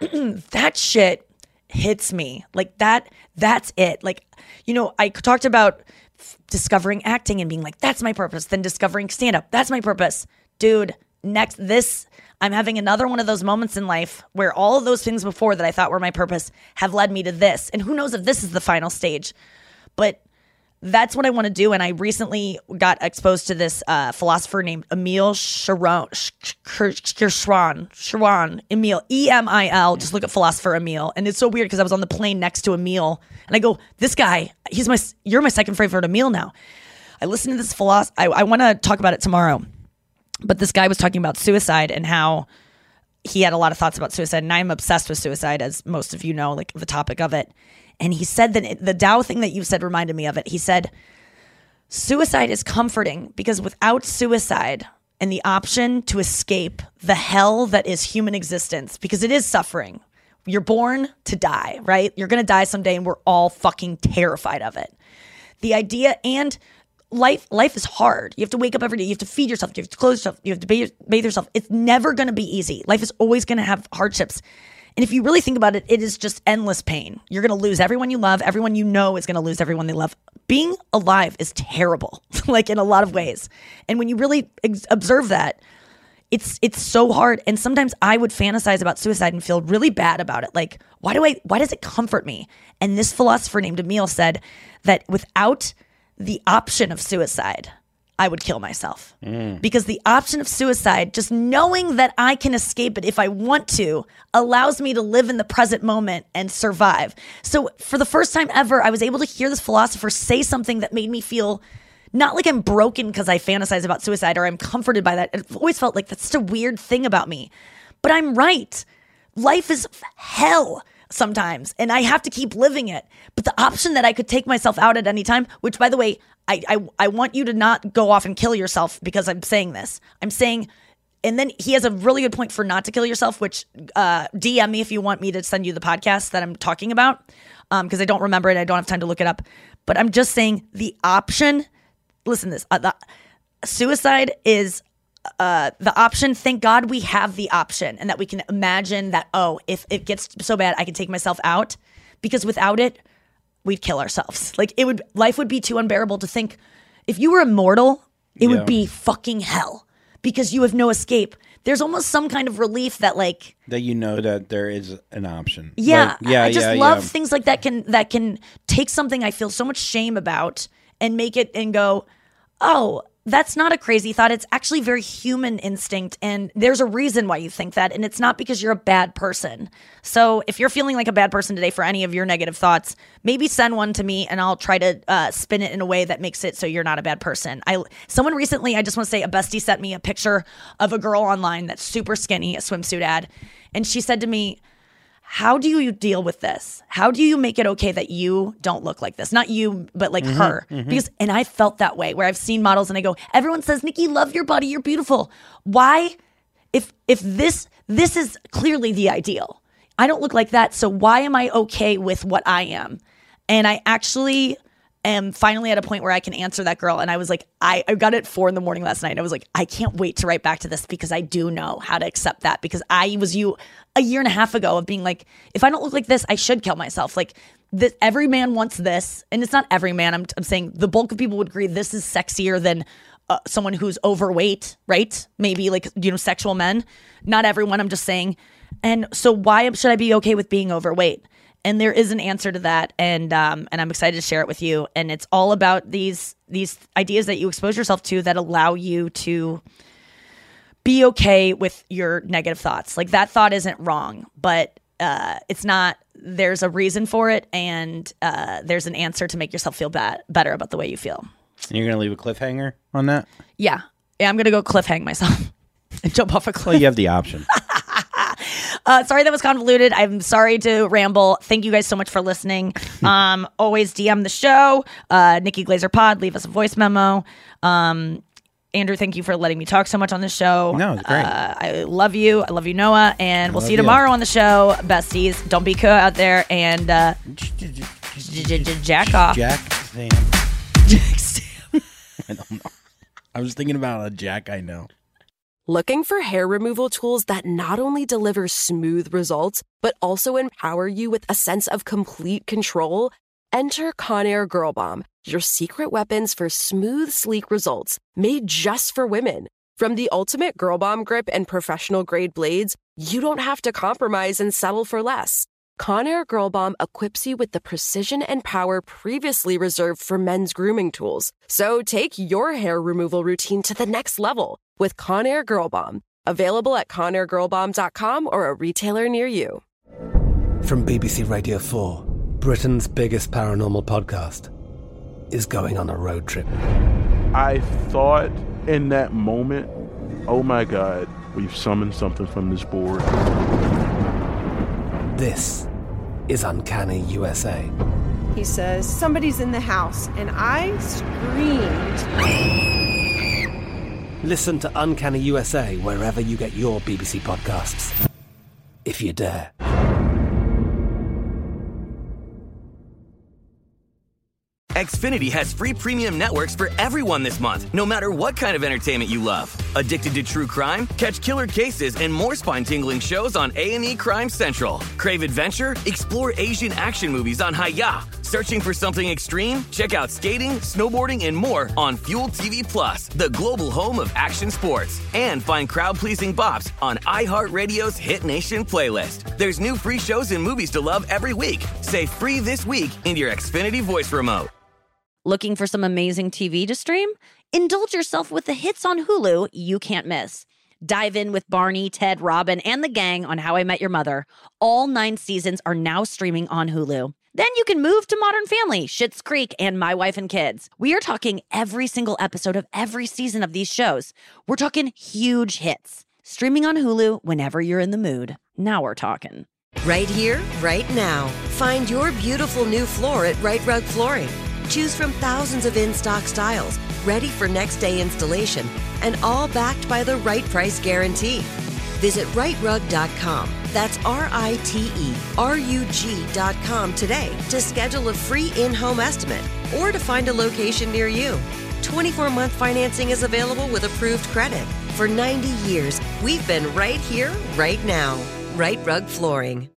S5: That shit hits me. Like, that, that's it. Like, you know, I talked about f- discovering acting and being like, that's my purpose. Then discovering stand-up, that's my purpose. Dude, next, this, I'm having another one of those moments in life where all of those things before that I thought were my purpose have led me to this. And who knows if this is the final stage, but that's what I want to do. And I recently got exposed to this uh, philosopher named Emil Sharon, Sharon, Sharon, Emil, E M I L. Just look at philosopher Emil. And it's so weird because I was on the plane next to Emil and I go, this guy, he's my, you're my second favorite Emil now. I listened to this philosopher. I, I want to talk about it tomorrow. But this guy was talking about suicide and how he had a lot of thoughts about suicide. And I'm obsessed with suicide, as most of you know, like the topic of it. And he said that it, the Tao thing that you said reminded me of it. He said, suicide is comforting because without suicide and the option to escape the hell that is human existence, because it is suffering. You're born to die, right? You're going to die someday and we're all fucking terrified of it. The idea, and life life is hard. You have to wake up every day. You have to feed yourself. You have to clothe yourself. You have to bathe, bathe yourself. It's never going to be easy. Life is always going to have hardships. And if you really think about it, it is just endless pain. You're going to lose everyone you love. Everyone you know is going to lose everyone they love. Being alive is terrible, like in a lot of ways. And when you really ex- observe that, it's it's so hard. And sometimes I would fantasize about suicide and feel really bad about it. Like, why do I? Why does it comfort me? And this philosopher named Emil said that without the option of suicide, I would kill myself. Mm. Because the option of suicide, just knowing that I can escape it if I want to, allows me to live in the present moment and survive. So for the first time ever, I was able to hear this philosopher say something that made me feel not like I'm broken because I fantasize about suicide or I'm comforted by that. I've always felt like that's such a weird thing about me. But I'm right. Life is hell sometimes, and I have to keep living it. But the option that I could take myself out at any time, which, by the way, I, I I want you to not go off and kill yourself because I'm saying this. I'm saying, and then he has a really good point for not to kill yourself, which uh, D M me if you want me to send you the podcast that I'm talking about, because um, I don't remember it. I don't have time to look it up. But I'm just saying the option, listen to this, uh, the, suicide is uh, the option. Thank God we have the option and that we can imagine that, oh, if it gets so bad, I can take myself out, because without it, we'd kill ourselves. Like it would, life would be too unbearable to think. If you were immortal, it yeah. would be fucking hell because you have no escape. There's almost some kind of relief that like
S13: that you know that there is an option.
S5: Yeah,
S13: like, yeah,
S5: I just
S13: yeah,
S5: love
S13: yeah.
S5: things like that can that can take something I feel so much shame about and make it and go, oh, that's not a crazy thought. It's actually very human instinct. And there's a reason why you think that. And it's not because you're a bad person. So if you're feeling like a bad person today for any of your negative thoughts, maybe send one to me and I'll try to uh, spin it in a way that makes it so you're not a bad person. I Someone recently, I just want to say, a bestie sent me a picture of a girl online that's super skinny, a swimsuit ad. And she said to me, how do you deal with this? How do you make it okay that you don't look like this? Not you, but like mm-hmm, her. Mm-hmm. Because, and I felt that way where I've seen models and I go, everyone says, Nikki, love your body. You're beautiful. Why? If, if this, this is clearly the ideal. I don't look like that. So why am I okay with what I am? And I actually am finally at a point where I can answer that girl. And I was like, I, I got it at four in the morning last night. And I was like, I can't wait to write back to this because I do know how to accept that, because I was you a year and a half ago of being like, if I don't look like this, I should kill myself. Like this, every man wants this. And it's not every man. I'm, I'm saying the bulk of people would agree this is sexier than uh, someone who's overweight, right? Maybe like, you know, sexual men. Not everyone, I'm just saying. And so why should I be okay with being overweight? And there is an answer to that, and um, and I'm excited to share it with you. And it's all about these these ideas that you expose yourself to that allow you to be okay with your negative thoughts. Like that thought isn't wrong, but uh, it's not. There's a reason for it, and uh, there's an answer to make yourself feel bad, better about the way you feel.
S13: And you're gonna leave a cliffhanger on that?
S5: Yeah, yeah. I'm gonna go cliffhang myself and jump off a cliff.
S13: Well, you have the option.
S5: Uh, sorry that was convoluted. I'm sorry to ramble. Thank you guys so much for listening. Um, always D M the show. Uh, Nikki Glazer Pod. Leave us a voice memo. Um, Andrew, thank you for letting me talk so much on this show.
S13: No, it's great.
S5: Uh, I love you. I love you, Noah. And
S13: I
S5: we'll see you
S13: you.
S5: tomorrow on the show, besties. Don't be cool out there and uh, jack off.
S13: Jack Sam.
S5: Jack Sam.
S13: I don't know. I was thinking about a Jack I know.
S4: Looking for hair removal tools that not only deliver smooth results, but also empower you with a sense of complete control? Enter Conair Girl Bomb, your secret weapons for smooth, sleek results, made just for women. From the ultimate Girl Bomb grip and professional grade blades, you don't have to compromise and settle for less. Conair Girl Bomb equips you with the precision and power previously reserved for men's grooming tools. So take your hair removal routine to the next level with Conair Girl Bomb. Available at conair girl bomb dot com or a retailer near you.
S10: From B B C Radio four, Britain's biggest paranormal podcast is going on a road trip.
S11: I thought in that moment, oh my God, we've summoned something from this board.
S10: This is Uncanny U S A.
S12: He says, somebody's in the house, and I screamed.
S10: Listen to Uncanny U S A wherever you get your B B C podcasts, if you dare.
S18: Xfinity has free premium networks for everyone this month, no matter what kind of entertainment you love. Addicted to true crime? Catch killer cases and more spine-tingling shows on A and E Crime Central. Crave adventure? Explore Asian action movies on Hi-Ya. Searching for something extreme? Check out skating, snowboarding, and more on Fuel T V Plus, the global home of action sports. And find crowd-pleasing bops on iHeartRadio's Hit Nation playlist. There's new free shows and movies to love every week. Say free this week in your Xfinity voice remote.
S5: Looking for some amazing T V to stream? Indulge yourself with the hits on Hulu you can't miss. Dive in with Barney, Ted, Robin, and the gang on How I Met Your Mother. All nine seasons are now streaming on Hulu. Then you can move to Modern Family, Schitt's Creek, and My Wife and Kids. We are talking every single episode of every season of these shows. We're talking huge hits. Streaming on Hulu whenever you're in the mood. Now we're talking.
S19: Right here, right now. Find your beautiful new floor at Right Rug Flooring. Choose from thousands of in-stock styles, ready for next day installation, and all backed by the right price guarantee. Visit right rug dot com. That's R I T E R U G dot com today to schedule a free in-home estimate or to find a location near you. twenty-four month financing is available with approved credit. For ninety years, we've been right here, right now. Right Rug Flooring.